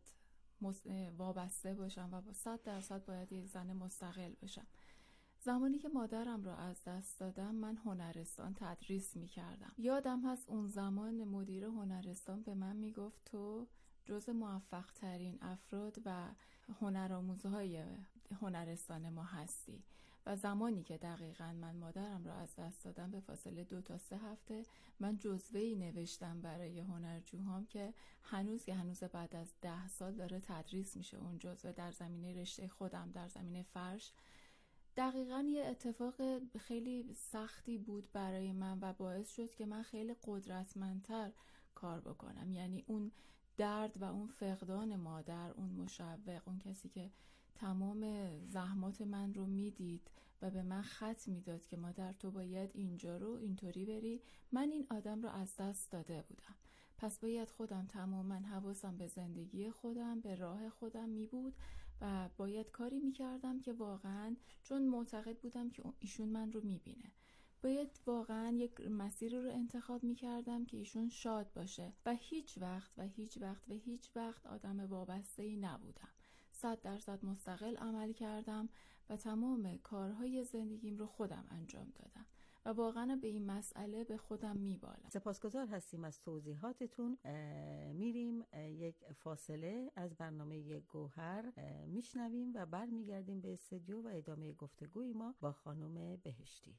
وابسته باشم و با صد درصد باید یک زن مستقل باشم. زمانی که مادرم را از دست دادم من هنرستان تدریس می کردم. یادم هست اون زمان مدیر هنرستان به من می گفت تو جز موفق ترین افراد و هنرآموزهای هنرستان ما هستی. و زمانی که دقیقاً من مادرم را از دست دادم به فاصله دو تا سه هفته من جزوه‌ای نوشتم برای هنرجوهام که هنوز که هنوز بعد از ده سال داره تدریس میشه اون جزوه در زمینه رشته خودم، در زمینه فرش. دقیقاً یه اتفاق خیلی سختی بود برای من و باعث شد که من خیلی قدرتمندتر کار بکنم. یعنی اون درد و اون فقدان مادر، اون مشوق، اون کسی که تمام زحمات من رو میدید و به من خط میداد که مادر تو باید اینجا رو اینطوری بری، من این آدم رو از دست داده بودم. پس باید خودم تماما حواسم به زندگی خودم، به راه خودم می بود و باید کاری میکردم که واقعا چون معتقد بودم که ایشون من رو میبینه، باید واقعا یک مسیر رو انتخاب میکردم که ایشون شاد باشه و هیچ وقت و هیچ وقت و هیچ وقت آدم وابسته‌ای نبودم. صد درصد مستقل عمل کردم و تمام کارهای زندگیم رو خودم انجام دادم و واقعا به این مسئله به خودم میبالم. سپاسگزار هستیم از توضیحاتتون. میریم یک فاصله از برنامه گوهر میشنویم و برمیگردیم به استودیو و ادامه گفتگوی ما با خانم بهشتی.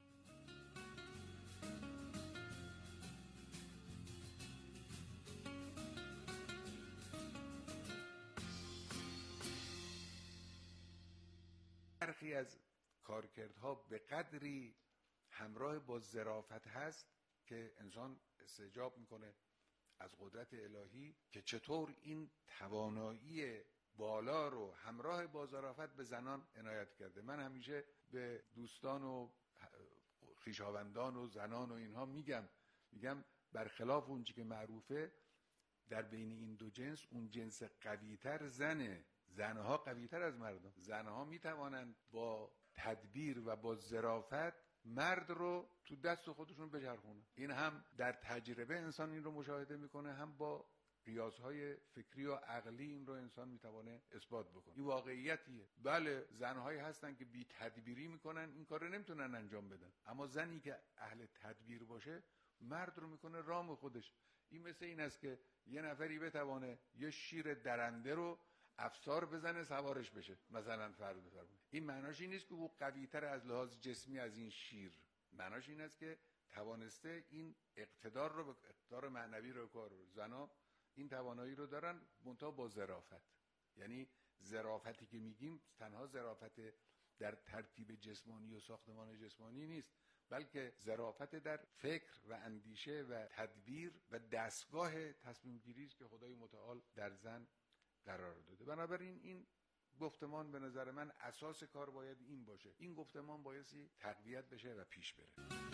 برخی از کارکردها به قدری همراه با ظرافت هست که انسان استعجاب میکنه از قدرت الهی که چطور این توانایی بالا رو همراه با ظرافت به زنان عنایت کرده. من همیشه به دوستان و خویشاوندان و زنان و اینها میگم میگم برخلاف اون چی که معروفه در بین این دو جنس، اون جنس قویتر زنه. زنها قویتر از مردم. زنها میتوانند با تدبیر و با ظرافت مرد رو تو دست خودشون بچرخونن. این هم در تجربه انسان این رو مشاهده میکنه، هم با قیاس‌های فکری و عقلی این رو انسان میتونه اثبات بکنه. این واقعیتیه. بله زنهایی هستن که بی تدبیری میکنن این کار رو نمیتونن انجام بدن، اما زنی که اهل تدبیر باشه مرد رو میکنه رام خودش. این مثل این است که یه نفری بتونه یه شیر درنده رو افسار بزنه سوارش بشه، مثلا فرض بفرمایید. این معناش این نیست که او قوی‌تر از لحاظ جسمی از این شیر، معناش این است که توانسته این اقتدار رو به اقتدار معنوی رو کار رو. زنا این توانایی رو دارن منتها با ظرافت. یعنی ظرافتی که میگیم تنها ظرافت در ترتیب جسمانی و ساختمان جسمانی نیست، بلکه ظرافت در فکر و اندیشه و تدبیر و دستگاه تصمیم گیری است که خدای متعال در زن قرار داده. بنابراین این گفتمان به نظر من اساس کار باید این باشه. این گفتمان بایستی تقویت بشه و پیش بره.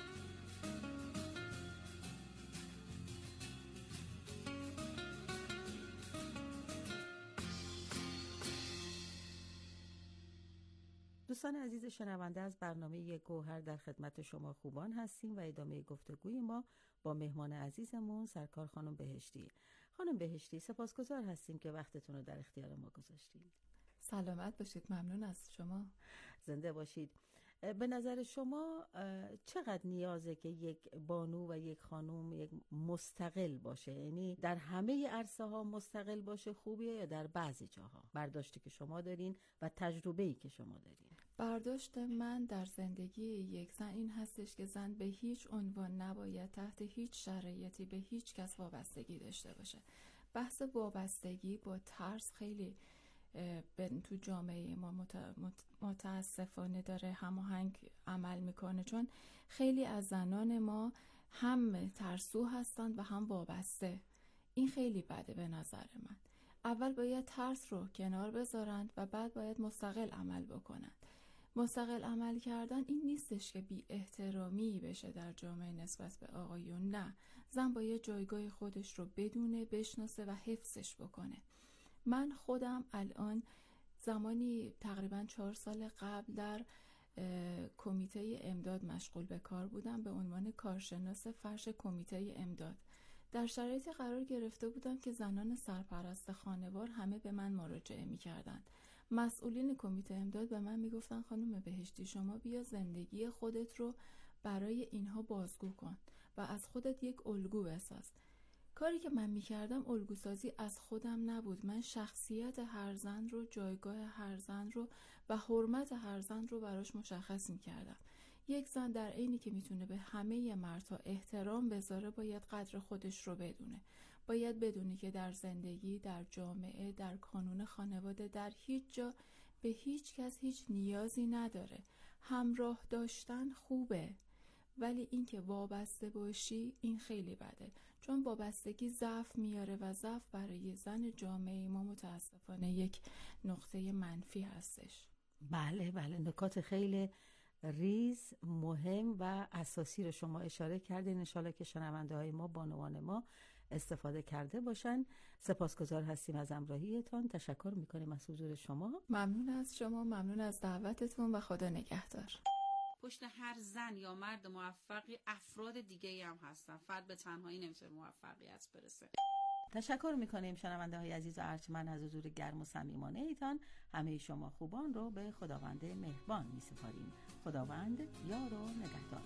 دوستان عزیز شنونده، از برنامه یک گوهر در خدمت شما خوبان هستیم و ادامه گفتگوی ما با مهمان عزیزمون سرکار خانم بهشتی. خانم بهشتی، سپاسگزار هستیم که وقتتون رو در اختیار ما گذاشتید. سلامت باشید. ممنون از شما. زنده باشید. به نظر شما چقدر نیازه که یک بانو و یک خانم یک مستقل باشه؟ یعنی در همه عرصه ها مستقل باشه خوبیه یا در بعضی جاها؟ برداشتی که شما دارین و تجربه‌ای که شما دارین. برداشت من در زندگی یک زن این هستش که زن به هیچ عنوان نباید تحت هیچ شرایطی به هیچ کس وابستگی داشته باشه. بحث وابستگی با ترس خیلی تو جامعه ما متاسفانه داره هماهنگ عمل میکنه، چون خیلی از زنان ما هم ترسو هستند و هم وابسته. این خیلی بده به نظر من. اول باید ترس رو کنار بذارند و بعد باید مستقل عمل بکنند. مستقل عمل کردن این نیستش که بی احترامی بشه در جامعه نسبت به آقایون. نه، زن باید جایگاه خودش رو بدونه، بشناسه و حفظش بکنه. من خودم الان زمانی تقریبا چهار سال قبل در کمیته امداد مشغول به کار بودم به عنوان کارشناس فرش کمیته امداد. در شرایطی قرار گرفته بودم که زنان سرپرست خانوار همه به من مراجعه می کردند. مسئولین کمیته امداد به من می گفتن خانم بهشتی شما بیا زندگی خودت رو برای اینها بازگو کن و از خودت یک الگو بساز. کاری که من میکردم الگوسازی از خودم نبود. من شخصیت هر زن رو، جایگاه هر زن رو و حرمت هر زن رو براش مشخص میکردم. یک زن در عینی که میتونه به همه مردها احترام بذاره باید قدر خودش رو بدونه. باید بدونه که در زندگی، در جامعه، در کانون خانواده، در هیچ جا به هیچ کس هیچ نیازی نداره. همراه داشتن خوبه، ولی این که وابسته باشی این خیلی بده، چون وابستگی ضعف میاره و ضعف برای زن جامعه ما متاسفانه یک نقطه منفی هستش. بله بله، نکات خیلی ریز، مهم و اساسی رو شما اشاره کردین. انشالله که شنونده های ما، بانوان ما استفاده کرده باشن. سپاسگزار هستیم از همراهیتان. تشکر میکنیم از حضور شما. ممنون از شما، ممنون از دعوتتون و خدا نگهدار. پشت هر زن یا مرد موفقی افراد دیگه‌ای هم هستن. فرد به تنهایی نمیتونه موفقیت برسه. تشکر میکنیم شنونده های عزیز و ارجمند از حضور گرم و صمیمانه ایتان. همه شما خوبان رو به خداوند مهربان میسپاریم. خداوند یار و نگهدار.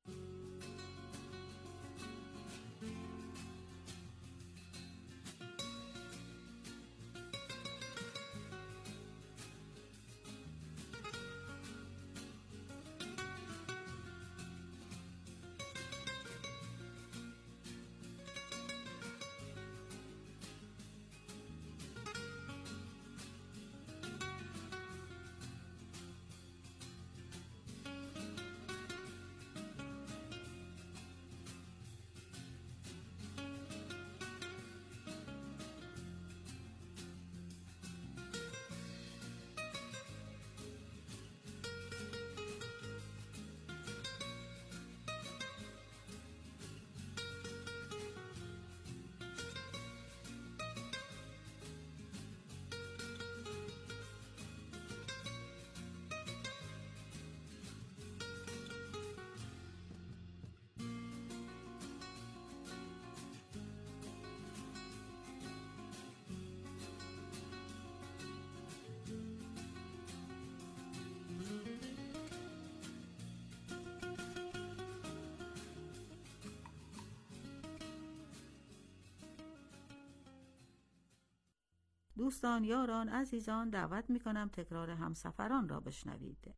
دوستان، یاران، عزیزان، دعوت میکنم تکرار همسفران را بشنوید.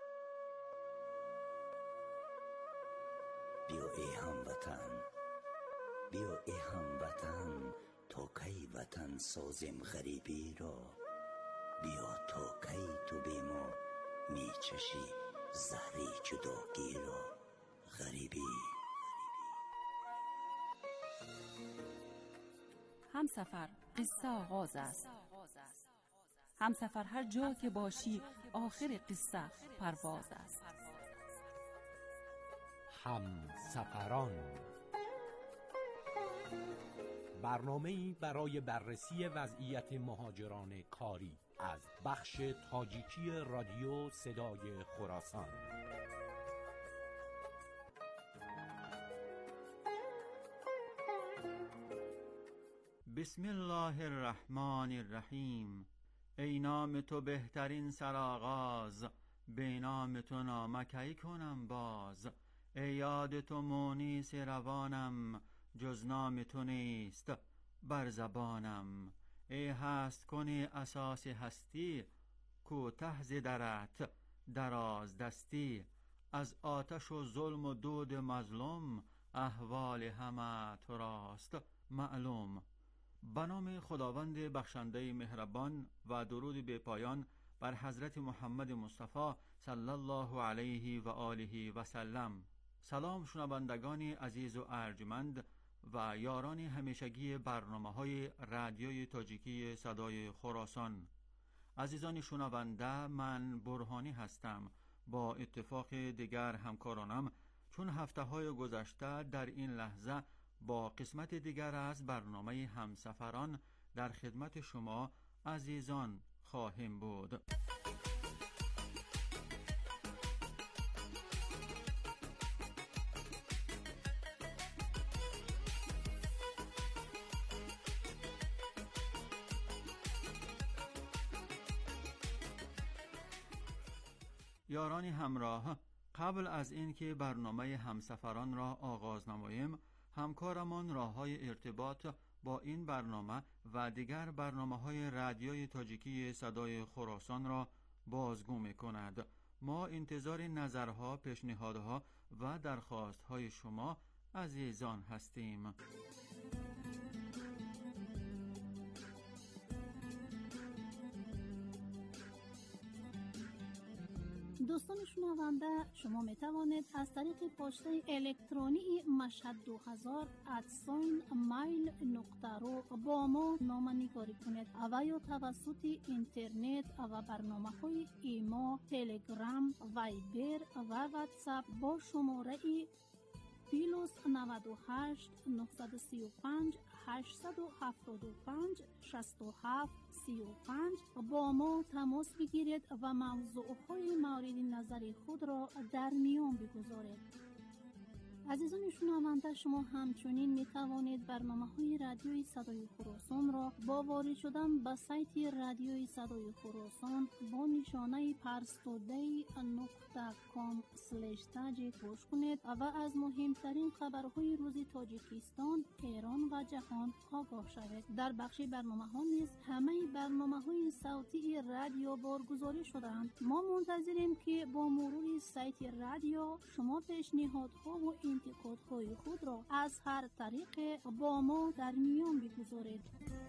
بیا ای هموطن، بیا ای هموطن، تا کی وطن سازیم غریبی را. بیا تا کی تو بی ما میچشی زهری جداگی را. غریبی. همسفر قصه آغاز است. همسفر هر جا که باشی آخر قصه پرواز است. همسفران، برنامه‌ای برای بررسی وضعیت مهاجران کاری از بخش تاجیکی رادیو صدای خراسان. بسم الله الرحمن الرحیم. ای نام تو بهترین سرآغاز، به نام تو نامکی کنم باز. ای یاد تو مونس روانم، جز نام تو نیست بر زبانم. ای هست کنی اساس هستی، کوته ز درت دراز دستی. از آتش و ظلم و دود مظلوم، احوال همه تو راست معلوم. به نام خداوند بخشنده مهربان و درود به پایان بر حضرت محمد مصطفی صلی الله علیه و آله و سلم. سلام شنوندگان عزیز و ارجمند و یاران همیشگی برنامه‌های رادیوی تاجیکی صدای خراسان. عزیزان شنونده، من برهانی هستم. با اتفاق دیگر همکارانم چون هفته‌های گذشته در این لحظه با قسمت دیگر از برنامه همسفران در خدمت شما عزیزان خواهیم بود. یاران همراه، قبل از اینکه برنامه همسفران را آغاز نماییم، همکارمان راه‌های ارتباط با این برنامه و دیگر برنامه‌های رادیوی تاجیکی صدای خراسان را بازگو می‌کند. ما انتظار نظرها، پیشنهادها و درخواست‌های شما عزیزان هستیم. دوستان شنونده، شما می توانید از طریق پسته الکترونی مشهد دو هزار ادساین مایل نقطه رو با ما نامه‌نگاری کنید و یا توسط اینترنت و برنامه های ایما، تلگرام، وایبر و واتساپ با شماره پلاس نود و هشت نهصد و سی و پنج هشتصد و هفتاد و پنج شصت و هفت سی و پنج با ما تماس بگیرید و موضوعهای مورد نظر خود را در میان بگذارید. عزیزان شنونده، شما همچنین می توانید برنامه‌های رادیوی صدای خراسان را با وارد شدن به سایت رادیوی صدای خراسان با نشانه پرستوده نقطه کام اسلش تاجیک گوش کنید و از مهمترین خبرهای روز تاجیکستان، ایران و جهان آگاه شوید. در بخش برنامه‌ها نیز همه برنامه‌های صوتی رادیو بارگذاری شده‌اند. ما منتظریم که با مرور سایت رادیو شما پیشنهادها و انتقادهای خود را از هر طریق با ما در میان بگذارید.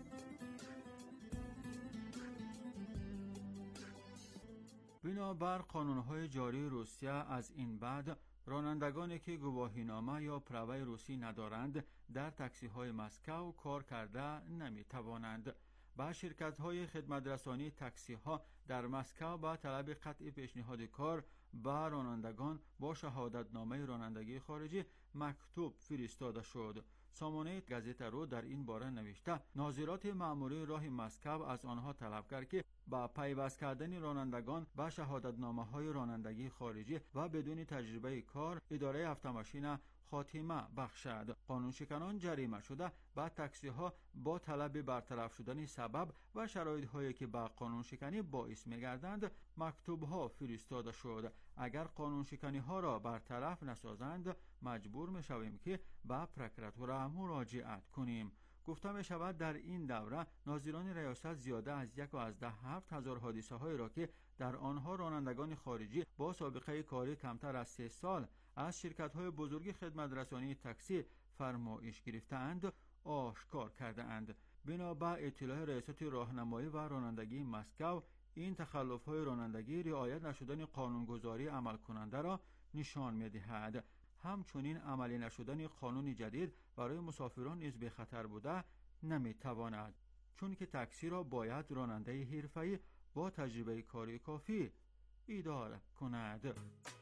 بنابر قانون‌های جاری روسیه از این بعد رانندگانی که گواهینامه یا پروای روسی ندارند در تاکسی‌های مسکو کار کرده نمی‌توانند. با شرکت‌های خدمت‌رسانی تاکسی‌ها در مسکو با طلب قطع پیشنهاد کار با رانندگان با شهادتنامه رانندگی خارجی مکتوب فرستاده شد. سامانه گازیتا رو در این باره نوشته ناظرات مأموری راه مسکو از آنها طلب کرد که با پیوست کردن رانندگان با شهادتنامه‌های رانندگی خارجی و بدون تجربه کار اداره автомاشین خاتمه بخشد. قانونشکنان جریمه شده با تاکسی ها با طلب برطرف شدن سبب و شرایط هایی که با قانون شکنی باعث می‌گردند مکتوب ها فرستاده شد. اگر قانون شکنی ها را برطرف نسازند مجبور می‌شویم که با پروکراتور مراجعت کنیم. گفته می شود در این دوره ناظران ریاست زیاده از یک و از ده هفت هزار حادثه هایی را که در آنها رانندگان خارجی با سابقه کاری کمتر از سه سال از شرکت های بزرگ خدمت رسانی تاکسی فرمایش گرفتند آشکار کرده اند. بنابر اطلاع ریاست راهنمایی و رانندگی مسکو، این تخلف های رانندگی رعایت نشدن قانونگذاری عمل کننده را نشان می دهد. همچنین عملی نشدن قانون جدید برای مسافران نیز به خطر بوده نمیتواند، چون که تاکسی را باید راننده حرفه‌ای با تجربه کاری کافی اداره کند.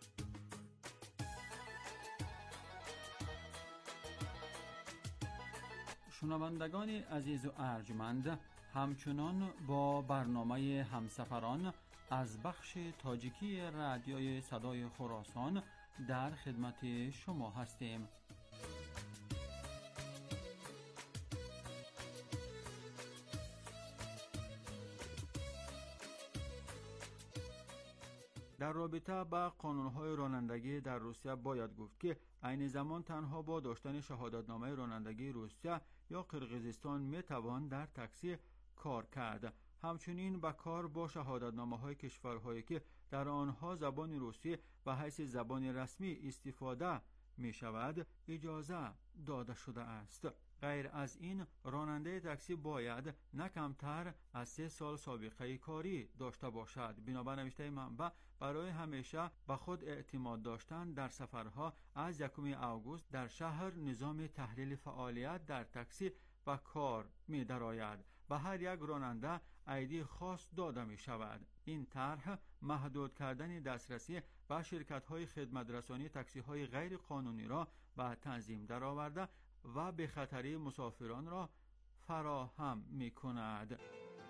شنوندگان عزیز و ارجمند، همچنان با برنامه همسفران از بخش تاجیکی رادیوی صدای خراسان در خدمت شما هستیم. در رابطه با قانون‌های رانندگی در روسیه باید گفت که عین زمان تنها با داشتن شهادتنامه رانندگی روسیه یا قرقیزستان میتوان در تاکسی کار کرد. همچنین با کار با شهادتنامه‌های کشورهایی که در آنها زبان روسی و حیث زبان رسمی استفاده می شود اجازه داده شده است. غیر از این راننده تاکسی باید نه کمتر از سه سال سابقه کاری داشته باشد. بنابر نوشته منبع، برای همیشه به خود اعتماد داشتن در سفرها از یکم اوگوست در شهر نظام تحلیل فعالیت در تاکسی و کار می درآید. به هر یک راننده ایدی خاص داده می شود. این طرح محدود کردن دسترسی به شرکت‌های خدمت‌رسانی تاکسی‌های غیر قانونی را به تنظیم درآورده و به خطری مسافران را فراهم می کند.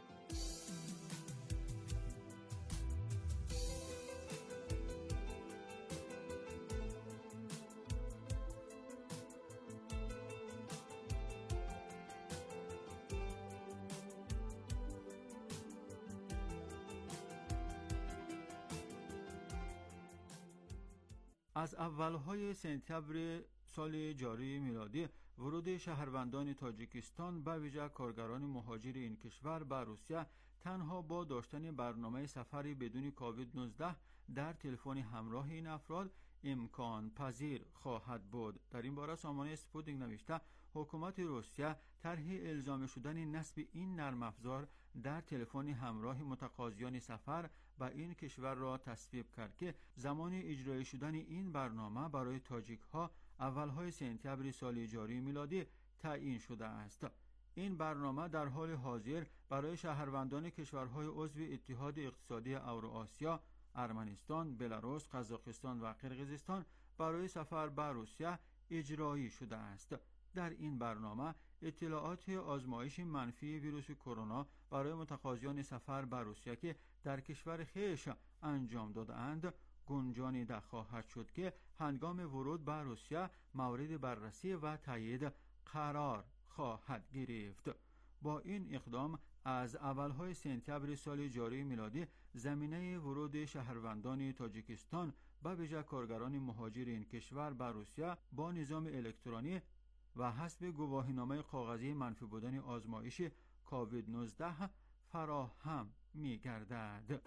از اولهای سپتامبر سال جاری میلادی ورود شهروندان تاجیکستان به ویژه کارگران مهاجر این کشور به روسیه تنها با داشتن برنامه سفری بدون کووید نوزده در تلفن همراه این افراد امکان پذیر خواهد بود. در این باره سامانه سپوتنیک نوشته حکومت روسیه طرح الزام شدن نصب این نرم افزار در تلفن همراه متقاضیان سفر به این کشور را تصویب کرد که زمان اجرای شدن این برنامه برای تاجیک ها اولهای سپتامبر سال جاری میلادی تعیین شده است. این برنامه در حال حاضر برای شهروندان کشورهای عضو اتحاد اقتصادی اوراسیا، ارمنستان، بلاروس، قزاقستان و قرقیزستان برای سفر به روسیه اجرایی شده است. در این برنامه اطلاعات آزمایش منفی ویروس کرونا برای متقاضیان سفر به روسیه که در کشور خویش انجام داده‌اند گنجانیده خواهد شد که هنگام ورود به روسیه مورد بررسی و تایید قرار خواهد گرفت. با این اقدام از اولهای سپتامبر سال جاری میلادی زمینه ورود شهروندان تاجیکستان به ویژه کارگران مهاجر این کشور به روسیه با نظام الکترونی و حسب گواهینامه کاغذی منفی بودن آزمایش کووید نوزده فراهم می گردد.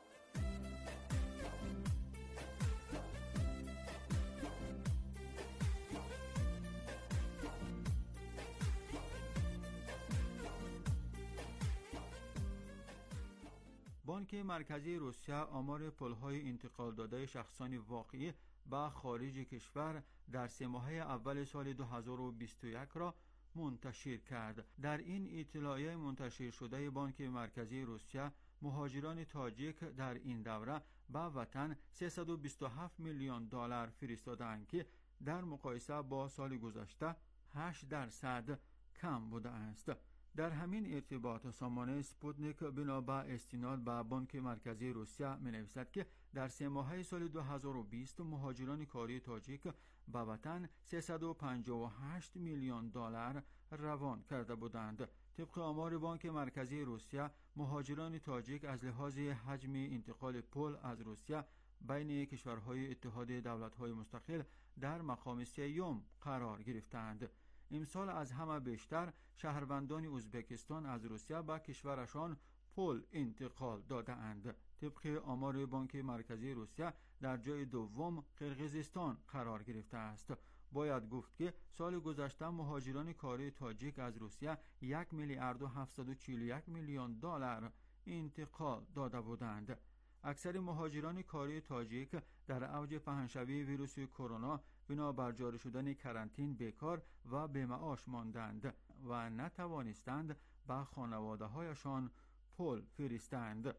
بانک مرکزی روسیه آمار پول‌های انتقال داده شخصان واقعی به خارج کشور در سه ماهه اول سال دو هزار و بیست و یک را منتشر کرد. در این اطلاعیه منتشر شده بانک مرکزی روسیه مهاجران تاجیک در این دوره به وطن سیصد و بیست و هفت میلیون دلار فرستادند که در مقایسه با سال گذشته هشت درصد کم بوده است. در همین ارتباط سامانه سپوتنیک بنا به استناد به بانک مرکزی روسیه می‌نویسد که در سه ماهه سال دو هزار و بیست مهاجران کاری تاجیک به وطن سیصد و پنجاه و هشت میلیون دلار روان کرده بودند. طبق آمار بانک مرکزی روسیه مهاجران تاجیک از لحاظ حجم انتقال پول از روسیه بین کشورهای اتحاد دولت‌های مستقل در مقام سیوم قرار گرفتند. امسال از همه بیشتر شهروندان ازبکستان از روسیه به کشورشان پول انتقال داده اند. طبق آمار بانک مرکزی روسیه در جای دوم قرقیزستان قرار گرفته است. باید گفت که سال گذشته مهاجران کاری تاجیک از روسیه یک میلیارد و هفتصد و چهل و یک میلیون دلار انتقال داده بودند. اکثر مهاجران کاری تاجیک در اوج پهنشوی ویروس کرونا بنا بر جاری شدن کرانتین بیکار و بی‌معاش ماندند و نتوانستند به خانواده‌هایشان پول فرستند.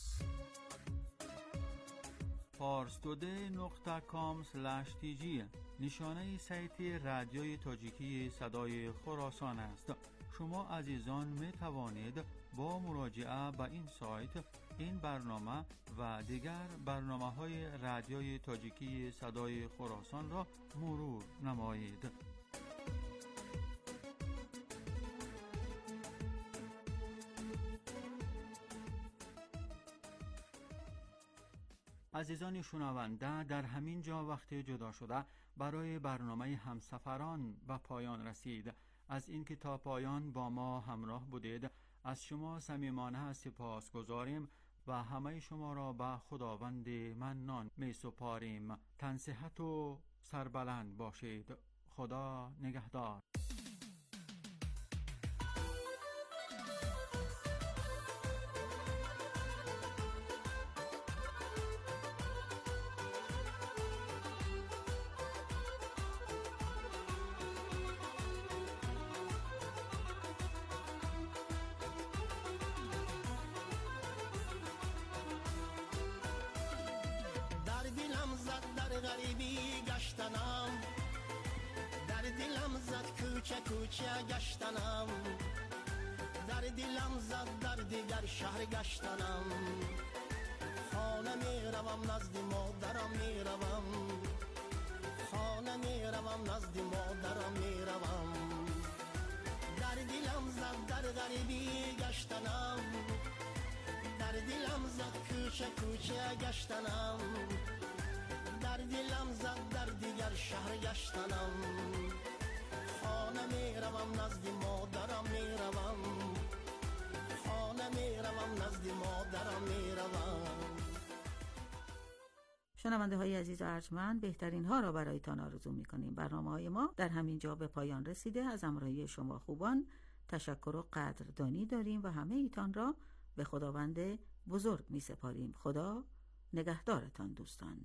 پارستوده نقطه کام اسلش تی جی نشانه سایت رادیوی تاجیکی صدای خراسان است. شما عزیزان می توانید با مراجعه به این سایت این برنامه و دیگر برنامه‌های رادیوی تاجیکی صدای خراسان را مرور نمایید. عزیزان شنونده، در همین جا وقت جدا شده برای برنامه همسفران به پایان رسید. از اینکه تا پایان با ما همراه بودید از شما صمیمانه سپاس گذاریم و همه شما را به خداوند منان می سپاریم. تن صحت و سربلند باشید. خدا نگهدار. غریبی گشتنم، در دلم زد کوچه کوچه گشتنم، در دلم زد در دیگر شهر گشتنم. خانه می روم نزد مادرم می روم، خانه می روم نزد مادرم می روم. در دلم زد در غریبی گشتنم، در دلم زد کوچه کوچه گشتنم، در دلم زد در دیگر شهر گشتنم. خانه می روم نزد مادرم می روم، خانه می روم نزد مادرم می روم. شنونده های عزیز و ارجمند، بهترین ها را برایتان آرزو می کنیم. برنامه های ما در همین جا به پایان رسیده. از همراهی شما خوبان تشکر و قدردانی داریم و همه ایتان را به خداوند بزرگ می سپاریم. خدا نگهدارتان دوستان.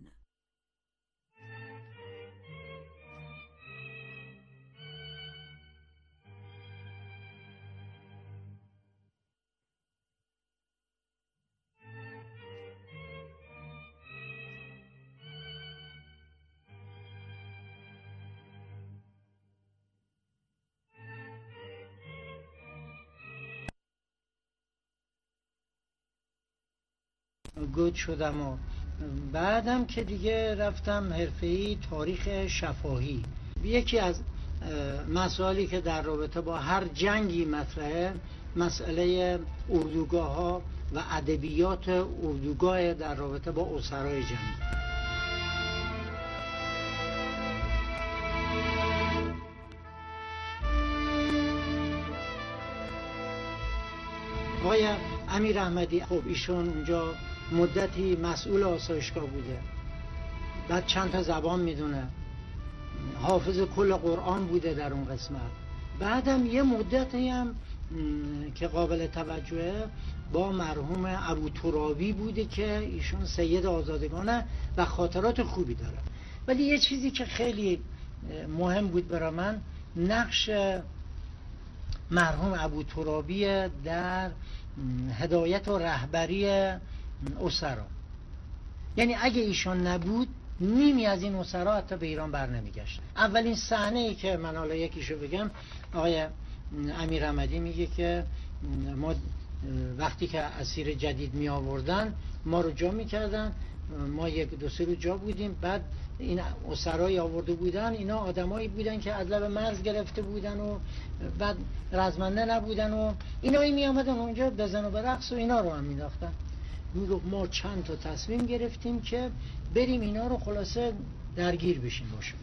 گوت شدم و بعدم که دیگه رفتم حرفه‌ای تاریخ شفاهی. یکی از مسائلی که در رابطه با هر جنگی مطرحه مسئله اردوگاه ها و ادبیات اردوگاه در رابطه با اسرای جنگ. آقای امیر احمدی، خب ایشون اونجا مدتی مسئول آسایشگاه بوده، بعد چند تا زبان میدونه، حافظ کل قرآن بوده در اون قسمت. بعدم یه مدتی هم که قابل توجهه با مرحوم ابو ترابی بوده که ایشون سید آزادگانه و خاطرات خوبی داره. ولی یه چیزی که خیلی مهم بود برای من، نقش مرحوم ابو ترابی در هدایت و رهبری اسرا. یعنی اگه ایشان نبود نیمی از این اسرا حتی به ایران بر نمیگشت. اولین صحنه ای که من حالا یکیشو بگم، آقای امیر احمدی میگه که ما وقتی که اسیر جدید می آوردن ما رو جا میکردن، ما یک دو سه روز جا بودیم، بعد این اسرایی آورده بودن، اینا آدمایی بودن که از لب مرز گرفته بودن و بعد رزمنده نبودن و اینایی می آمدن اونجا بزن و برقص و اینا رو هم می داختن. میگفت ما چند تا تصمیم گرفتیم که بریم اینا رو خلاصه درگیر بشیم باشه.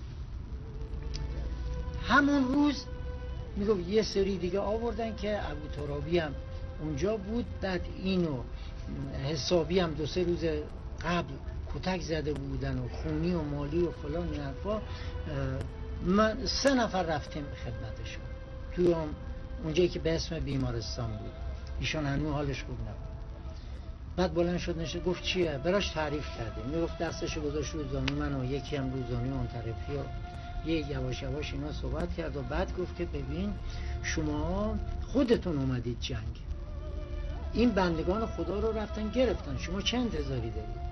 همون روز میگفت یه سری دیگه آوردن که ابو ترابی هم اونجا بود، بعد اینو حسابی هم دو سه روز قبل کتک زده بودن و خونی و مالی و فلان این حرفا. من سه نفر رفتیم خدمتشون توی اونجایی که به اسم بیمارستان بود. ایشان هنوز حالش خوب نبود. بعد بلند شد نشد گفت چیه؟ براش تعریف کردیم. میگفت دستشو گذاشت رو زانو من و یکی هم رو زانو اون طرفی و یه یواش یواش اینا صحبت کرد و بعد گفت که ببین شما خودتون اومدید جنگ، این بندگان خدا رو رفتن گرفتن، شما چه انتظاری دارید؟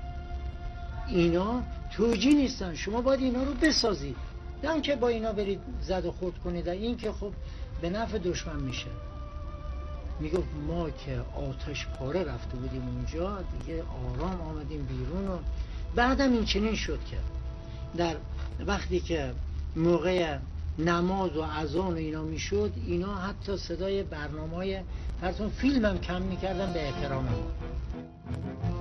اینا توجی نیستن، شما باید اینا رو بسازید، نه که با اینا برید زد و خورد کنید. این که خب به نفع دشمن میشه. میگفت ما که آتش پاره رفته بودیم اونجا دیگه آرام آمدیم بیرون و بعدم این چنین شد که در وقتی که موقع نماز و اذان و اینا میشد اینا حتی صدای برنامه‌های فرضون فیلم هم کم میکردن به احترام ما.